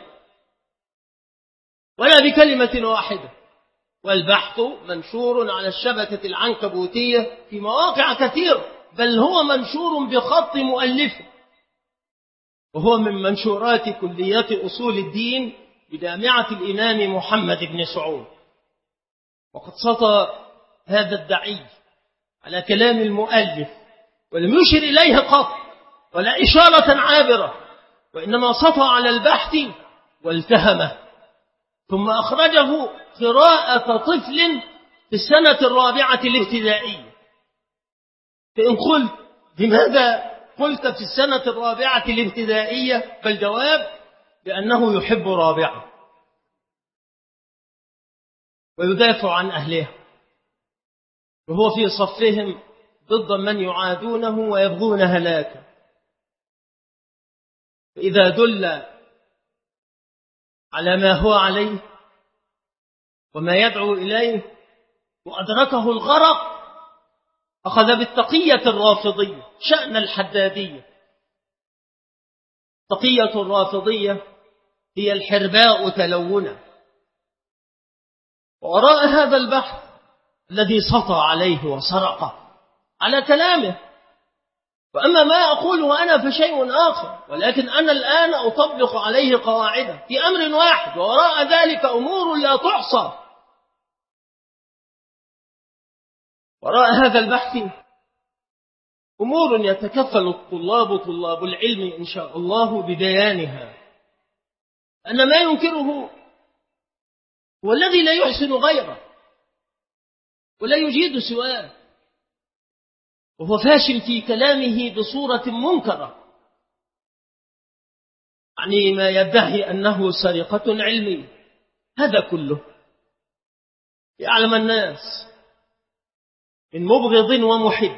ولا بكلمة واحدة، والبحث منشور على الشبكة العنكبوتية في مواقع كثيرة، بل هو منشور بخط مؤلفه، وهو من منشورات كلية أصول الدين بجامعة الإمام محمد بن سعود. وقد سطى هذا الدعي على كلام المؤلف ولم يشر إليه قط ولا إشارة عابرة، وإنما سطى على البحث والتهمه، ثم أخرجه قراءة طفل في السنة الرابعة الابتدائية. فإن قلت لماذا قلت في السنة الرابعة الابتدائية؟ فالجواب لأنه يحب رابعة ويدافع عن أهلها، وهو في صفهم ضد من يعادونه ويبغون هلاكه. فإذا دل على ما هو عليه وما يدعو إليه وأدركه الغرق، أخذ بالتقية الرافضية شأن الحدادية. تقية الرافضية هي الحرباء تلونا. ووراء هذا البحث الذي سطى عليه وسرق على كلامه، وأما ما أقوله أنا فشيء آخر، ولكن أنا الآن أطبق عليه قواعده في أمر واحد، ووراء ذلك أمور لا تحصى. وراء هذا البحث أمور يتكفل طلاب العلم إن شاء الله ببيانها، أن ما ينكره هو الذي لا يحسن غيره ولا يجيد سواه، وهو فاشل في كلامه بصورة منكرة، يعني ما يدعي أنه سرقة علمية. هذا كله يعلم الناس من مبغض ومحب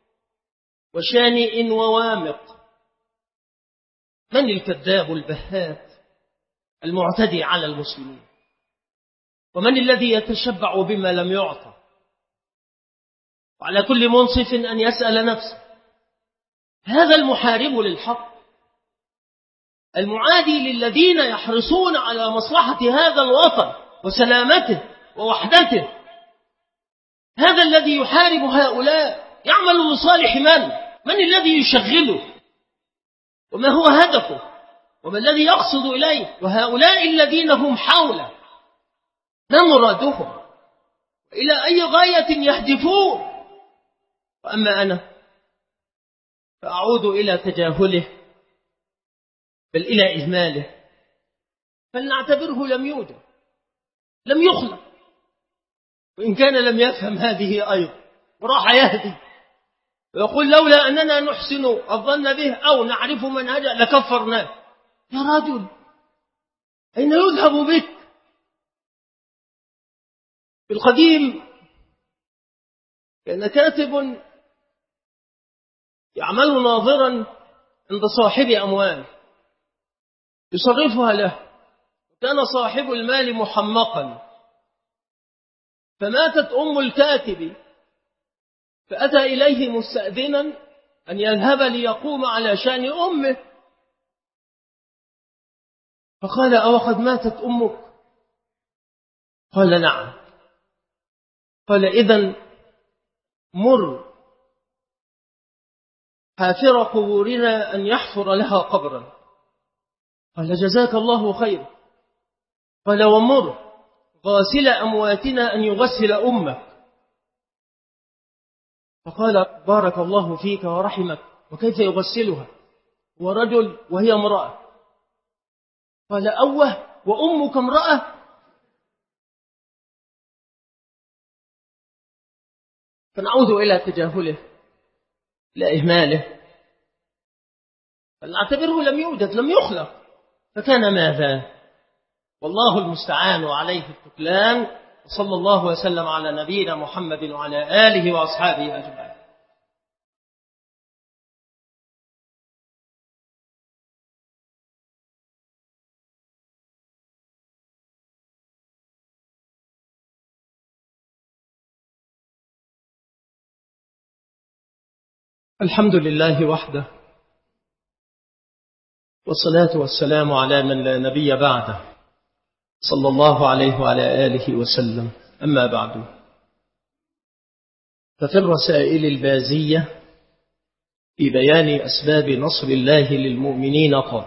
وشانئ ووامق من الكذاب البهات المعتدي على المسلمين، ومن الذي يتشبع بما لم يعطى. وعلى كل منصف أن يسأل نفسه، هذا المحارب للحق المعادي للذين يحرصون على مصلحة هذا الوطن وسلامته ووحدته، هذا الذي يحارب هؤلاء يعمل لصالح من الذي يشغله، وما هو هدفه، وما الذي يقصد إليه، وهؤلاء الذين هم حوله ما مرادهم، إلى أي غاية يهدفون. وأما أنا فأعود إلى تجاهله بل إلى إهماله، فلنعتبره لم يوجد، لم يخلق، وإن كان لم يفهم هذه أيضا وراح يهدي ويقول لولا أننا نحسن الظن به أو نعرف منهجه لكفرناه. يا رجل أين يذهب بك؟ في القديم كان كاتب يعمل ناظرا عند صاحب أموال يصرفها له، كان صاحب المال محمقا، فماتت أم الكاتب فأتى إليه مستأذنا أن يذهب ليقوم على شأن أمه، فقال أو قد ماتت أمك؟ قال نعم. قال إذن مر حافر قبورنا أن يحفر لها قبرا. قال جزاك الله خير. قال ومر غاسل أمواتنا أن يغسل أمك. فقال بارك الله فيك ورحمك، وكيف يغسلها؟ هو رجل وهي امرأة. قال أوه وأمك امرأة؟ فنعود إلى تجاهله لا إهماله، فنعتبره لم يوجد، لم يخلق، فكان ماذا؟ والله المستعان عليه التكلان. صلى الله وسلم على نبينا محمد وعلى آله وأصحابه أجمعين. الحمد لله وحده، والصلاة والسلام على من لا نبي بعده، صلى الله عليه وعلى آله وسلم. أما بعد، ففي الرسائل البازية في بيان أسباب نصر الله للمؤمنين قال: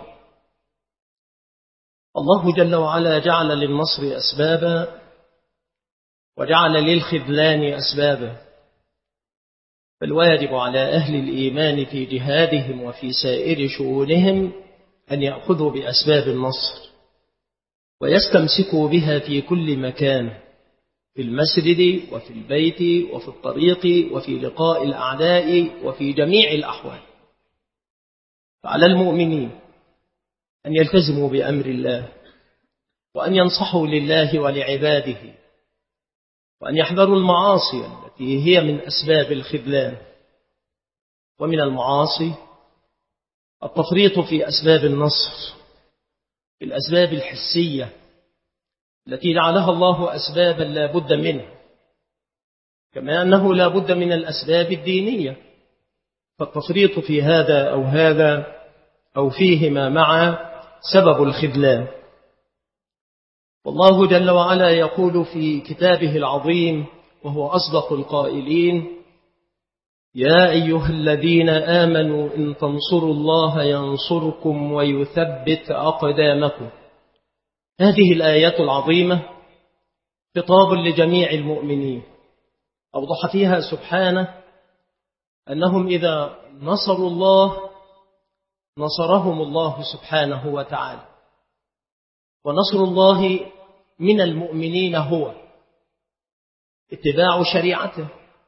الله جل وعلا جعل للنصر أسبابا، وجعل للخذلان أسبابا، فالواجب على أهل الإيمان في جهادهم وفي سائر شؤونهم أن يأخذوا بأسباب النصر ويستمسكوا بها في كل مكان، في المسجد وفي البيت وفي الطريق وفي لقاء الأعداء وفي جميع الأحوال. فعلى المؤمنين أن يلتزموا بأمر الله، وأن ينصحوا لله ولعباده، وأن يحذروا المعاصي التي هي من أسباب الخذلان. ومن المعاصي التفريط في أسباب النصر، في الأسباب الحسية التي جعلها الله أسبابا لا بد منها، كما أنه لا بد من الأسباب الدينية، فالتفريط في هذا أو هذا أو فيهما معا سبب الخذلان. والله جل وعلا يقول في كتابه العظيم وهو أصدق القائلين: يا أيها الذين آمنوا إن تنصروا الله ينصركم ويثبت أقدامكم. هذه الآيات العظيمة خطاب لجميع المؤمنين، أوضح فيها سبحانه أنهم إذا نصروا الله نصرهم الله سبحانه وتعالى. ونصر الله من المؤمنين هو اتباع شريعته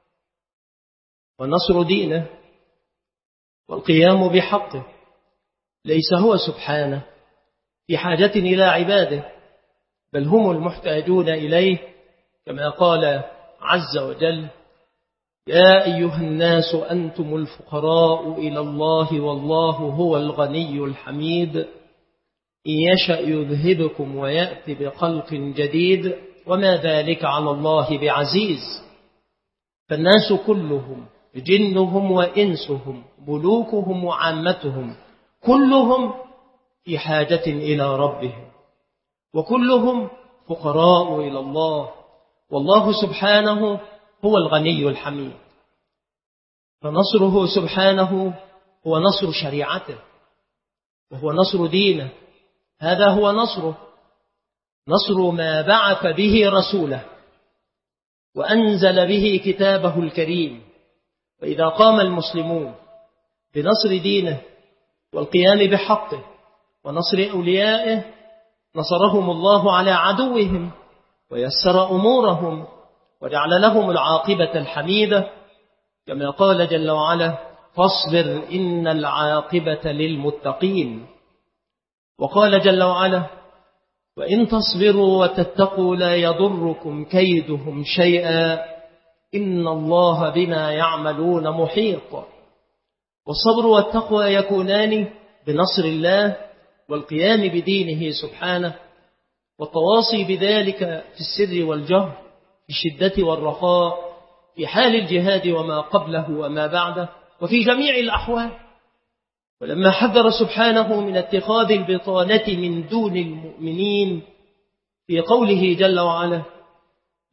ونصر دينه والقيام بحقه. ليس هو سبحانه في حاجة إلى عباده، بل هم المحتاجون إليه، كما قال عز وجل: يا أيها الناس أنتم الفقراء إلى الله والله هو الغني الحميد إن يشأ يذهبكم ويأتي بخلق جديد وما ذلك على الله بعزيز. فالناس كلهم جنهم وإنسهم ملوكهم وعامتهم كلهم في حاجة إلى ربهم، وكلهم فقراء إلى الله، والله سبحانه هو الغني الحميد. فنصره سبحانه هو نصر شريعته وهو نصر دينه، هذا هو نصره، نصر ما بعث به رسوله وأنزل به كتابه الكريم. فإذا قام المسلمون بنصر دينه والقيام بحقه ونصر أوليائه نصرهم الله على عدوهم ويسر أمورهم وجعل لهم العاقبة الحميدة، كما قال جل وعلا: فاصبر إن العاقبة للمتقين. وقال جل وعلا: وإن تصبروا وتتقوا لا يضركم كيدهم شيئا إن الله بما يعملون محيط. والصبر والتقوى يكونان بنصر الله والقيام بدينه سبحانه، والتواصي بذلك في السر والجهر، في الشدة والرخاء، في حال الجهاد وما قبله وما بعده، وفي جميع الأحوال. ولما حذر سبحانه من اتخاذ البطانة من دون المؤمنين في قوله جل وعلا: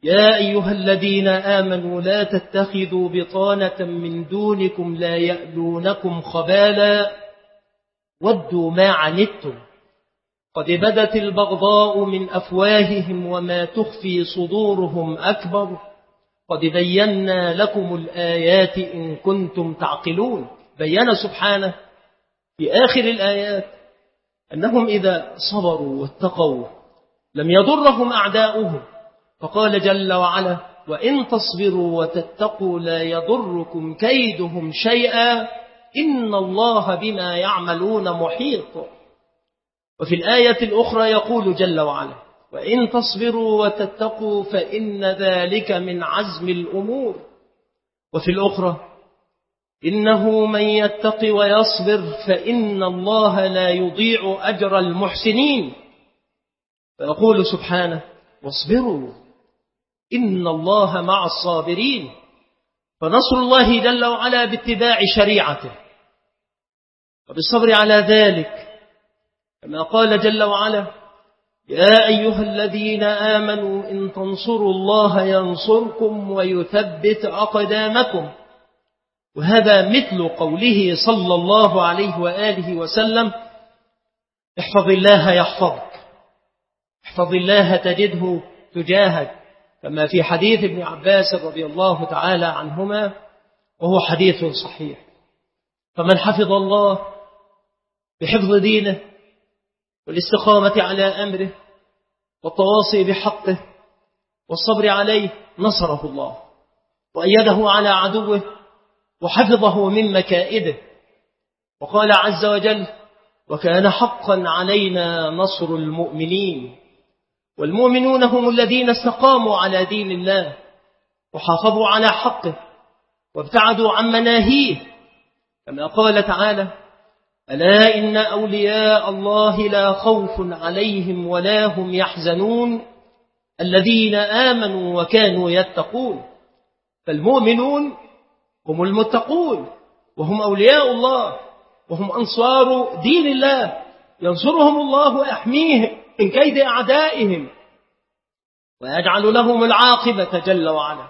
يا أيها الذين آمنوا لا تتخذوا بطانة من دونكم لا يألونكم خبالا ودوا ما عنتم قد بدت البغضاء من أفواههم وما تخفي صدورهم أكبر قد بينا لكم الآيات إن كنتم تعقلون. بيّن سبحانه في آخر الآيات أنهم إذا صبروا واتقوا لم يضرهم أعداؤهم، فقال جل وعلا وإن تصبروا وتتقوا لا يضركم كيدهم شيئا إن الله بما يعملون محيط. وفي الآية الأخرى يقول جل وعلا وإن تصبروا وتتقوا فإن ذلك من عزم الأمور. وفي الأخرى إنه من يتق ويصبر فإن الله لا يضيع أجر المحسنين. فيقول سبحانه واصبروا إن الله مع الصابرين. فنصر الله جل وعلا باتباع شريعته وبالصبر على ذلك، كما قال جل وعلا يا أيها الذين آمنوا إن تنصروا الله ينصركم ويثبت أقدامكم. وهذا مثل قوله صلى الله عليه وآله وسلم احفظ الله يحفظك، احفظ الله تجده تجاهك، كما في حديث ابن عباس رضي الله تعالى عنهما وهو حديث صحيح. فمن حفظ الله بحفظ دينه والاستقامة على أمره والتواصي بحقه والصبر عليه نصره الله وأيده على عدوه وحفظه من مكائده. وقال عز وجل وكان حقا علينا نصر المؤمنين. والمؤمنون هم الذين استقاموا على دين الله وحافظوا على حقه وابتعدوا عن مناهيه، كما قال تعالى ألا إن أولياء الله لا خوف عليهم ولا هم يحزنون الذين آمنوا وكانوا يتقون. فالمؤمنون هم المتقون وهم أولياء الله وهم أنصار دين الله، ينصرهم الله ويحميهم من كيد أعدائهم ويجعل لهم العاقبة جل وعلا.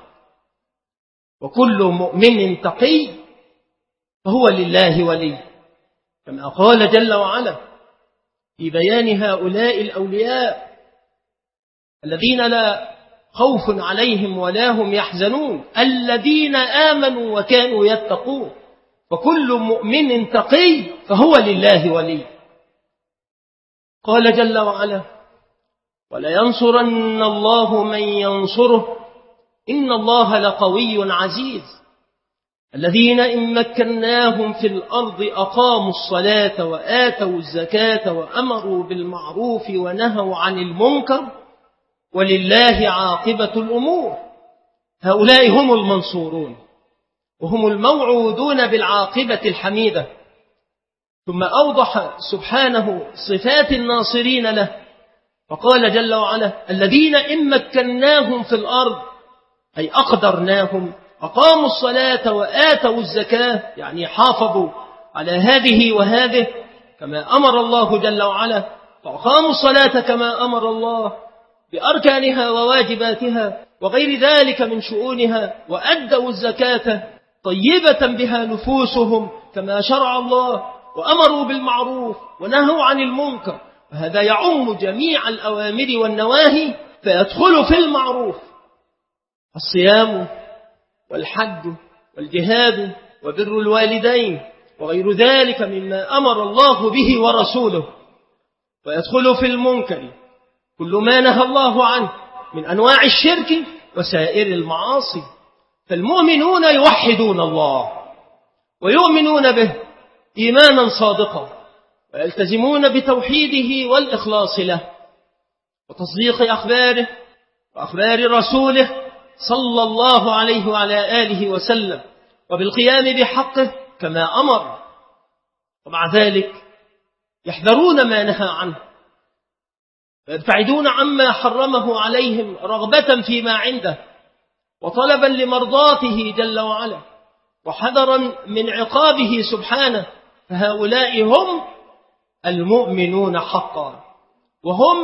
وكل مؤمن تقي فهو لله ولي، كما قال جل وعلا في بيان هؤلاء الأولياء الذين لا خوف عليهم ولا هم يحزنون الذين آمنوا وكانوا يتقون. فكل مؤمن تقي فهو لله ولي. قال جل وعلا ولينصرن الله من ينصره إن الله لقوي عزيز الذين إن مكناهم في الأرض أقاموا الصلاة وآتوا الزكاة وأمروا بالمعروف ونهوا عن المنكر ولله عاقبة الأمور. هؤلاء هم المنصورون وهم الموعودون بالعاقبة الحميدة. ثم أوضح سبحانه صفات الناصرين له فقال جل وعلا الذين إن مكناهم في الأرض أي أقدرناهم أقاموا الصلاة وآتوا الزكاة، يعني حافظوا على هذه وهذه كما أمر الله جل وعلا، فأقاموا الصلاة كما أمر الله بأركانها وواجباتها وغير ذلك من شؤونها، وأدوا الزكاة طيبة بها نفوسهم كما شرع الله، وأمروا بالمعروف ونهوا عن المنكر. وهذا يعم جميع الأوامر والنواهي فيدخل في المعروف الصيام والحج والجهاد وبر الوالدين وغير ذلك مما أمر الله به ورسوله. ويدخل في المنكر كل ما نهى الله عنه من أنواع الشرك وسائر المعاصي. فالمؤمنون يوحدون الله ويؤمنون به إيمانا صادقا ويلتزمون بتوحيده والإخلاص له وتصديق أخباره وأخبار رسوله صلى الله عليه وعلى آله وسلم وبالقيام بحقه كما أمر. ومع ذلك يحذرون ما نهى عنه ويبتعدون عما حرمه عليهم رغبة فيما عنده وطلبا لمرضاته جل وعلا وحذرا من عقابه سبحانه. فهؤلاء هم المؤمنون حقا وهم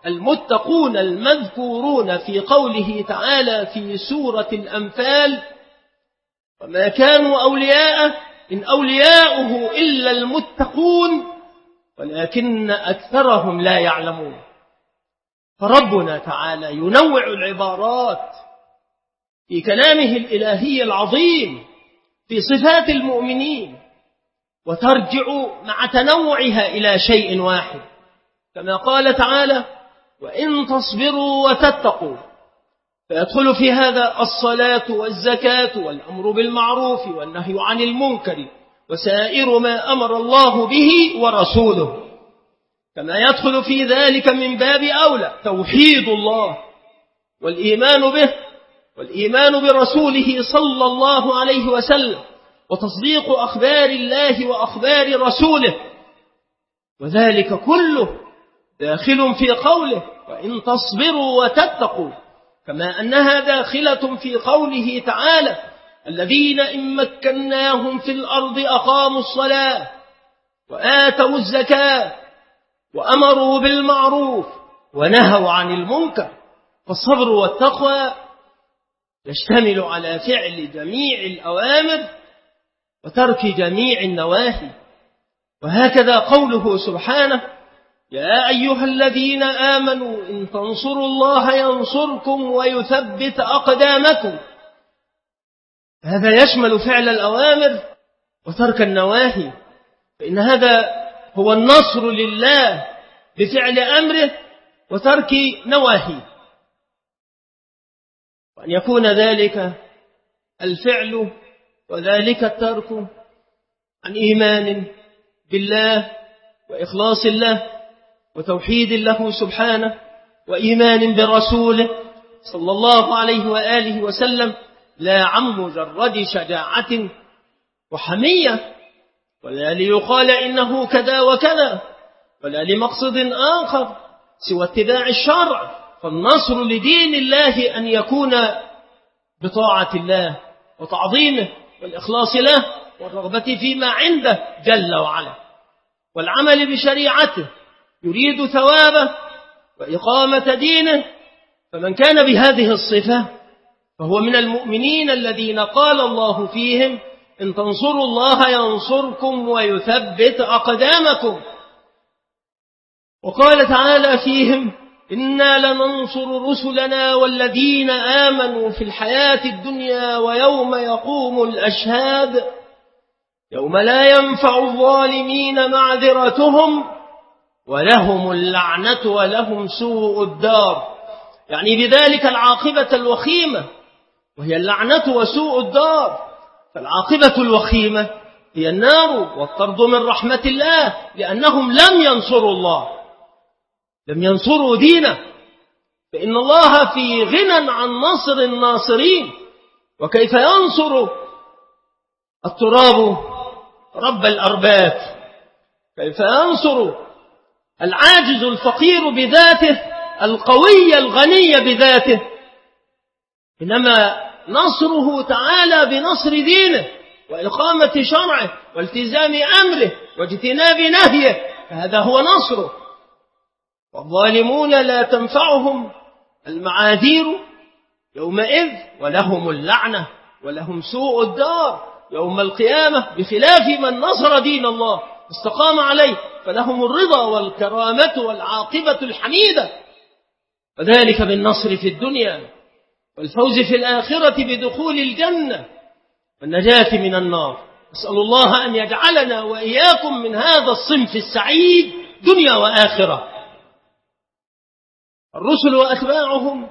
المتقون المذكورون في قوله تعالى في سورة الأنفال: وما كانوا أولياءه إن أولياؤه إلا المتقون ولكن أكثرهم لا يعلمون. فربنا تعالى ينوع العبارات في كلامه الإلهي العظيم في صفات المؤمنين، وترجع مع تنوعها إلى شيء واحد، كما قال تعالى: وإن تصبروا وتتقوا. فيدخل في هذا الصلاة والزكاة والأمر بالمعروف والنهي عن المنكر وسائر ما أمر الله به ورسوله، كما يدخل في ذلك من باب أولى توحيد الله والإيمان به والإيمان برسوله صلى الله عليه وسلم وتصديق أخبار الله وأخبار رسوله، وذلك كله داخل في قوله: وإن تصبروا وتتقوا، كما أنها داخلة في قوله تعالى: الذين إن مكناهم في الأرض أقاموا الصلاة وآتوا الزكاة وأمروا بالمعروف ونهوا عن المنكر. فالصبر والتقوى يشتمل على فعل جميع الأوامر وترك جميع النواهي. وهكذا قوله سبحانه: يا أيها الذين آمنوا إن تنصروا الله ينصركم ويثبت أقدامكم. هذا يشمل فعل الأوامر وترك النواهي، فإن هذا هو النصر لله بفعل أمره وترك نواهيه، وأن يكون ذلك الفعل وذلك الترك عن إيمان بالله وإخلاص له وتوحيد له سبحانه وإيمان برسوله صلى الله عليه وآله وسلم، لا عن مجرد شجاعة وحمية، ولا ليقال إنه كذا وكذا، ولا لمقصد آخر سوى اتباع الشرع. فالنصر لدين الله أن يكون بطاعة الله وتعظيمه والإخلاص له والرغبة فيما عنده جل وعلا، والعمل بشريعته يريد ثوابه وإقامة دينه. فمن كان بهذه الصفة فهو من المؤمنين الذين قال الله فيهم: إن تنصروا الله ينصركم ويثبت أقدامكم. وقال تعالى فيهم: إنا لننصر رسلنا والذين آمنوا في الحياة الدنيا ويوم يقوم الأشهاد يوم لا ينفع الظالمين معذرتهم ولهم اللعنة ولهم سوء الدار. يعني بذلك العاقبة الوخيمة، وهي اللعنة وسوء الدار. فالعاقبة الوخيمة هي النار والطرد من رحمة الله، لأنهم لم ينصروا الله، لم ينصروا دينه. فإن الله في غنى عن نصر الناصرين. وكيف ينصر التراب رب الأرباب؟ كيف ينصر العاجز الفقير بذاته القوي الغني بذاته؟ إنما نصره تعالى بنصر دينه وإقامة شرعه والتزام أمره واجتناب نهيه، فهذا هو نصره. والظالمون لا تنفعهم المعاذير يومئذ ولهم اللعنة ولهم سوء الدار يوم القيامة، بخلاف من نصر دين الله استقام عليه فلهم الرضا والكرامة والعاقبة الحميدة، وذلك بالنصر في الدنيا والفوز في الآخرة بدخول الجنة والنجاة من النار. أسأل الله أن يجعلنا وإياكم من هذا الصنف السعيد دنيا وآخرة. الرسل وأتباعهم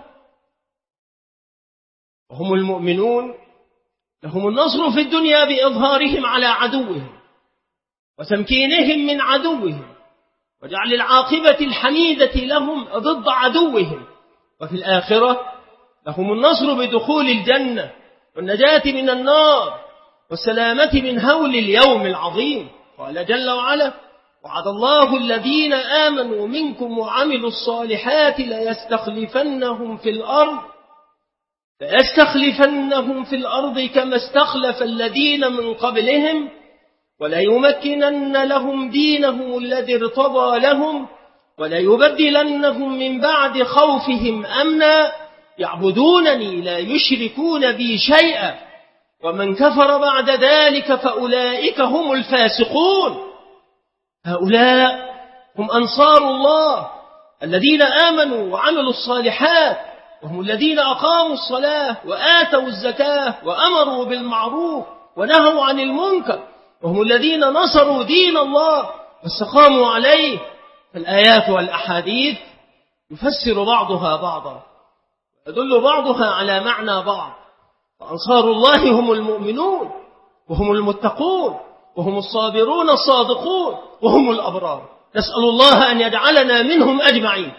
وهم المؤمنون لهم النصر في الدنيا بإظهارهم على عدوهم وتمكينهم من عدوهم وجعل العاقبة الحميدة لهم ضد عدوهم، وفي الآخرة لهم النصر بدخول الجنة والنجاة من النار والسلامة من هول اليوم العظيم. قال جل وعلا: وعد الله الذين آمنوا منكم وعملوا الصالحات ليستخلفنهم في الأرض كما استخلف الذين من قبلهم وليمكنن لهم دينهم الذي ارتضى لهم ولا يبدلنهم من بعد خوفهم أمنا يعبدونني لا يشركون بي شيئا ومن كفر بعد ذلك فأولئك هم الفاسقون. هؤلاء هم أنصار الله الذين آمنوا وعملوا الصالحات، وهم الذين أقاموا الصلاة وآتوا الزكاة وأمروا بالمعروف ونهوا عن المنكر، وهم الذين نصروا دين الله واستقاموا عليه. فالآيات والأحاديث يفسر بعضها بعضا، يدل بعضها على معنى بعض. فأنصار الله هم المؤمنون وهم المتقون وهم الصابرون الصادقون وهم الأبرار، نسأل الله أن يجعلنا منهم أجمعين.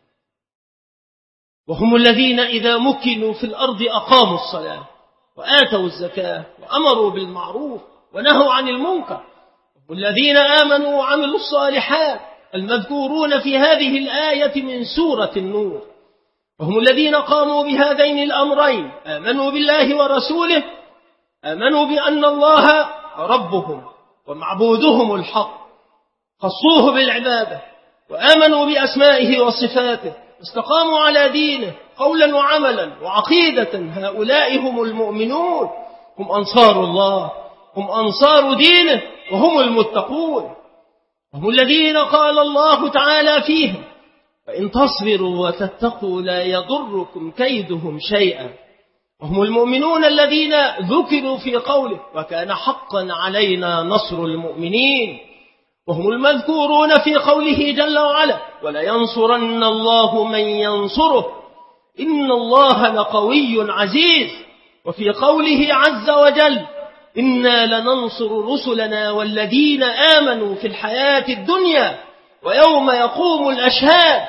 وهم الذين إذا مكنوا في الأرض أقاموا الصلاة وآتوا الزكاة وأمروا بالمعروف ونهوا عن المنكر، وهم الذين آمنوا وعملوا الصالحات المذكورون في هذه الآية من سورة النور، وهم الذين قاموا بهذين الأمرين، آمنوا بالله ورسوله، آمنوا بأن الله ربهم ومعبودهم الحق، خصوه بالعبادة، وآمنوا بأسمائه وصفاته، استقاموا على دينه قولا وعملا وعقيدة. هؤلاء هم المؤمنون، هم أنصار الله، هم أنصار دينه، وهم المتقون. وهم الذين قال الله تعالى فيهم: فإن تصبروا وتتقوا لا يضركم كيدهم شيئا. وهم المؤمنون الذين ذكروا في قوله: وكان حقا علينا نصر المؤمنين. وهم المذكورون في قوله جل وعلا: ولا ينصرن الله من ينصره إن الله لقوي عزيز. وفي قوله عز وجل: إنا لننصر رسلنا والذين آمنوا في الحياة الدنيا ويوم يقوم الأشهاد.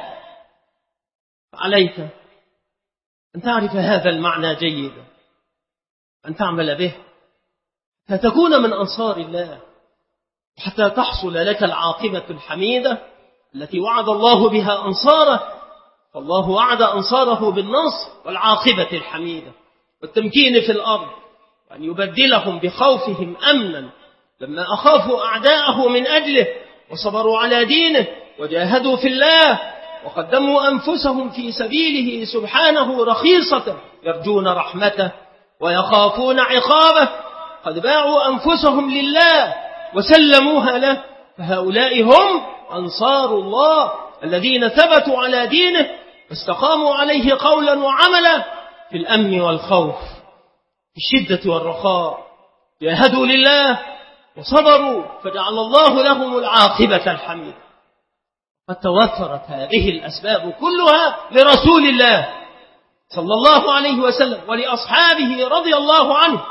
عليك أن تعرف هذا المعنى جيدا، أن تعمل به فتكون من أنصار الله، حتى تحصل لك العاقبة الحميدة التي وعد الله بها أنصاره. فالله وعد أنصاره بالنصر والعاقبة الحميدة والتمكين في الأرض، وأن يبدلهم بخوفهم أمنا لما أخافوا أعداءه من أجله وصبروا على دينه وجاهدوا في الله وقدموا أنفسهم في سبيله سبحانه رخيصة، يرجون رحمته ويخافون عقابه، قد باعوا أنفسهم لله وسلموها له. فهؤلاء هم أنصار الله الذين ثبتوا على دينه واستقاموا عليه قولا وعملا في الأمن والخوف، في الشدة والرخاء، جاهدوا لله وصبروا فجعل الله لهم العاقبة الحميدة. قد توفرت هذه الأسباب كلها لرسول الله صلى الله عليه وسلم ولأصحابه رضي الله عنه،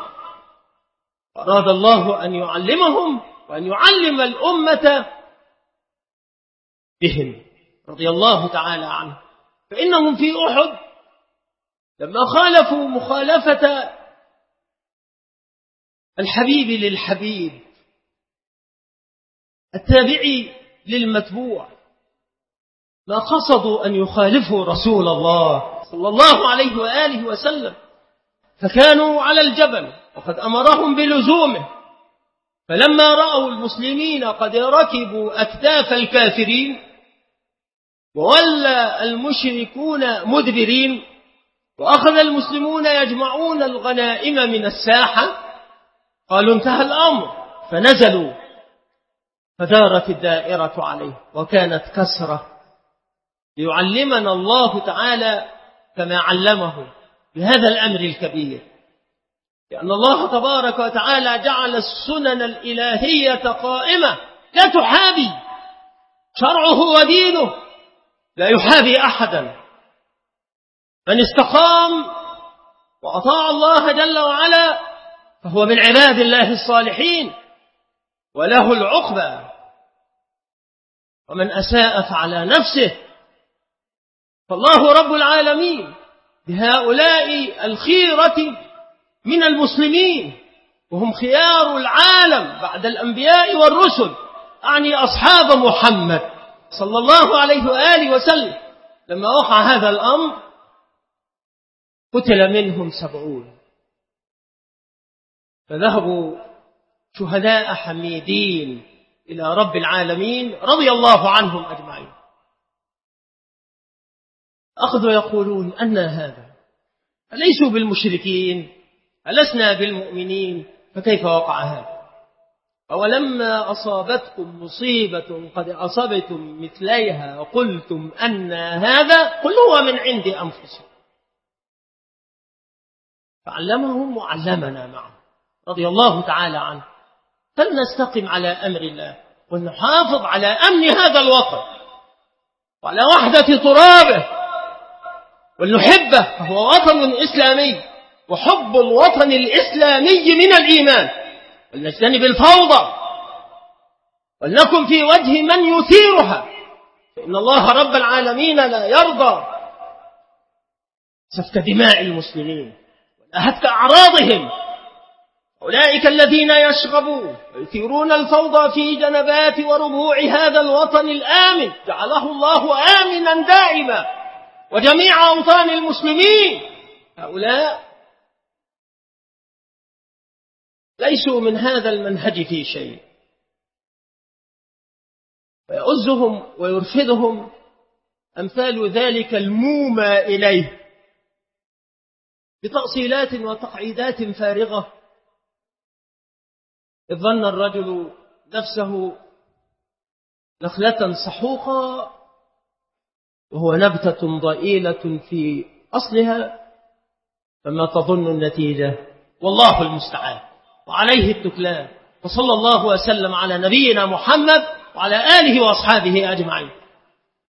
أراد الله أن يعلمهم وأن يعلم الأمة بهم رضي الله تعالى عنه. فإنهم في أحد لما خالفوا مخالفة الحبيب للحبيب، التابعي للمتبوع، ما قصدوا أن يخالفوا رسول الله صلى الله عليه وآله وسلم، فكانوا على الجبل وقد أمرهم بلزومه. فلما رأوا المسلمين قد ركبوا أكتاف الكافرين وولى المشركون مدبرين وأخذ المسلمون يجمعون الغنائم من الساحة، قالوا انتهى الأمر، فنزلوا فدارت الدائرة عليه، وكانت كسرة ليعلمنا الله تعالى كما علمه بهذا الأمر الكبير، لأن الله تبارك وتعالى جعل السنن الإلهية قائمة لا تحابي، شرعه ودينه لا يحابي أحدا. من استقام وأطاع الله جل وعلا فهو من عباد الله الصالحين وله العقبى، ومن أساء فعلى نفسه. فالله رب العالمين بهؤلاء الخيرة من المسلمين، وهم خيار العالم بعد الأنبياء والرسل، أعني أصحاب محمد صلى الله عليه وآله وسلم، لما وقع هذا الأمر قتل منهم 70، فذهبوا شهداء حميدين إلى رب العالمين رضي الله عنهم أجمعين. أخذوا يقولون أن هذا أليسوا بالمشركين ألسنا بالمؤمنين فكيف وقع هذا؟ أولما أصابتكم مصيبة قد أصبتم مثليها وقلتم أن هذا قل هو من عند أنفسكم. فعلمهم وعلمنا معه رضي الله تعالى عنه. فلنستقم على أمر الله ونحافظ على أمن هذا الوطن وعلى وحدة ترابه ولنحبه، فهو وطن إسلامي، وحب الوطن الإسلامي من الإيمان. ولنجتنب الفوضى ولنكن في وجه من يثيرها، فإن الله رب العالمين لا يرضى سفك دماء المسلمين وهتك أعراضهم. أولئك الذين يشغبون ويثيرون الفوضى في جنبات وربوع هذا الوطن الآمن جعله الله آمنا دائما وجميع أوطان المسلمين، هؤلاء ليسوا من هذا المنهج في شيء، ويؤزهم ويرفدهم أمثال ذلك المومى إليه بتأصيلات وتقعيدات فارغة. إذ ظن الرجل نفسه نخلة صحوقة وهو نبتة ضئيلة في أصلها، فما تظن النتيجة؟ والله المستعان وعليه التكلان. وصلى الله وسلم على نبينا محمد وعلى آله وأصحابه أجمعين.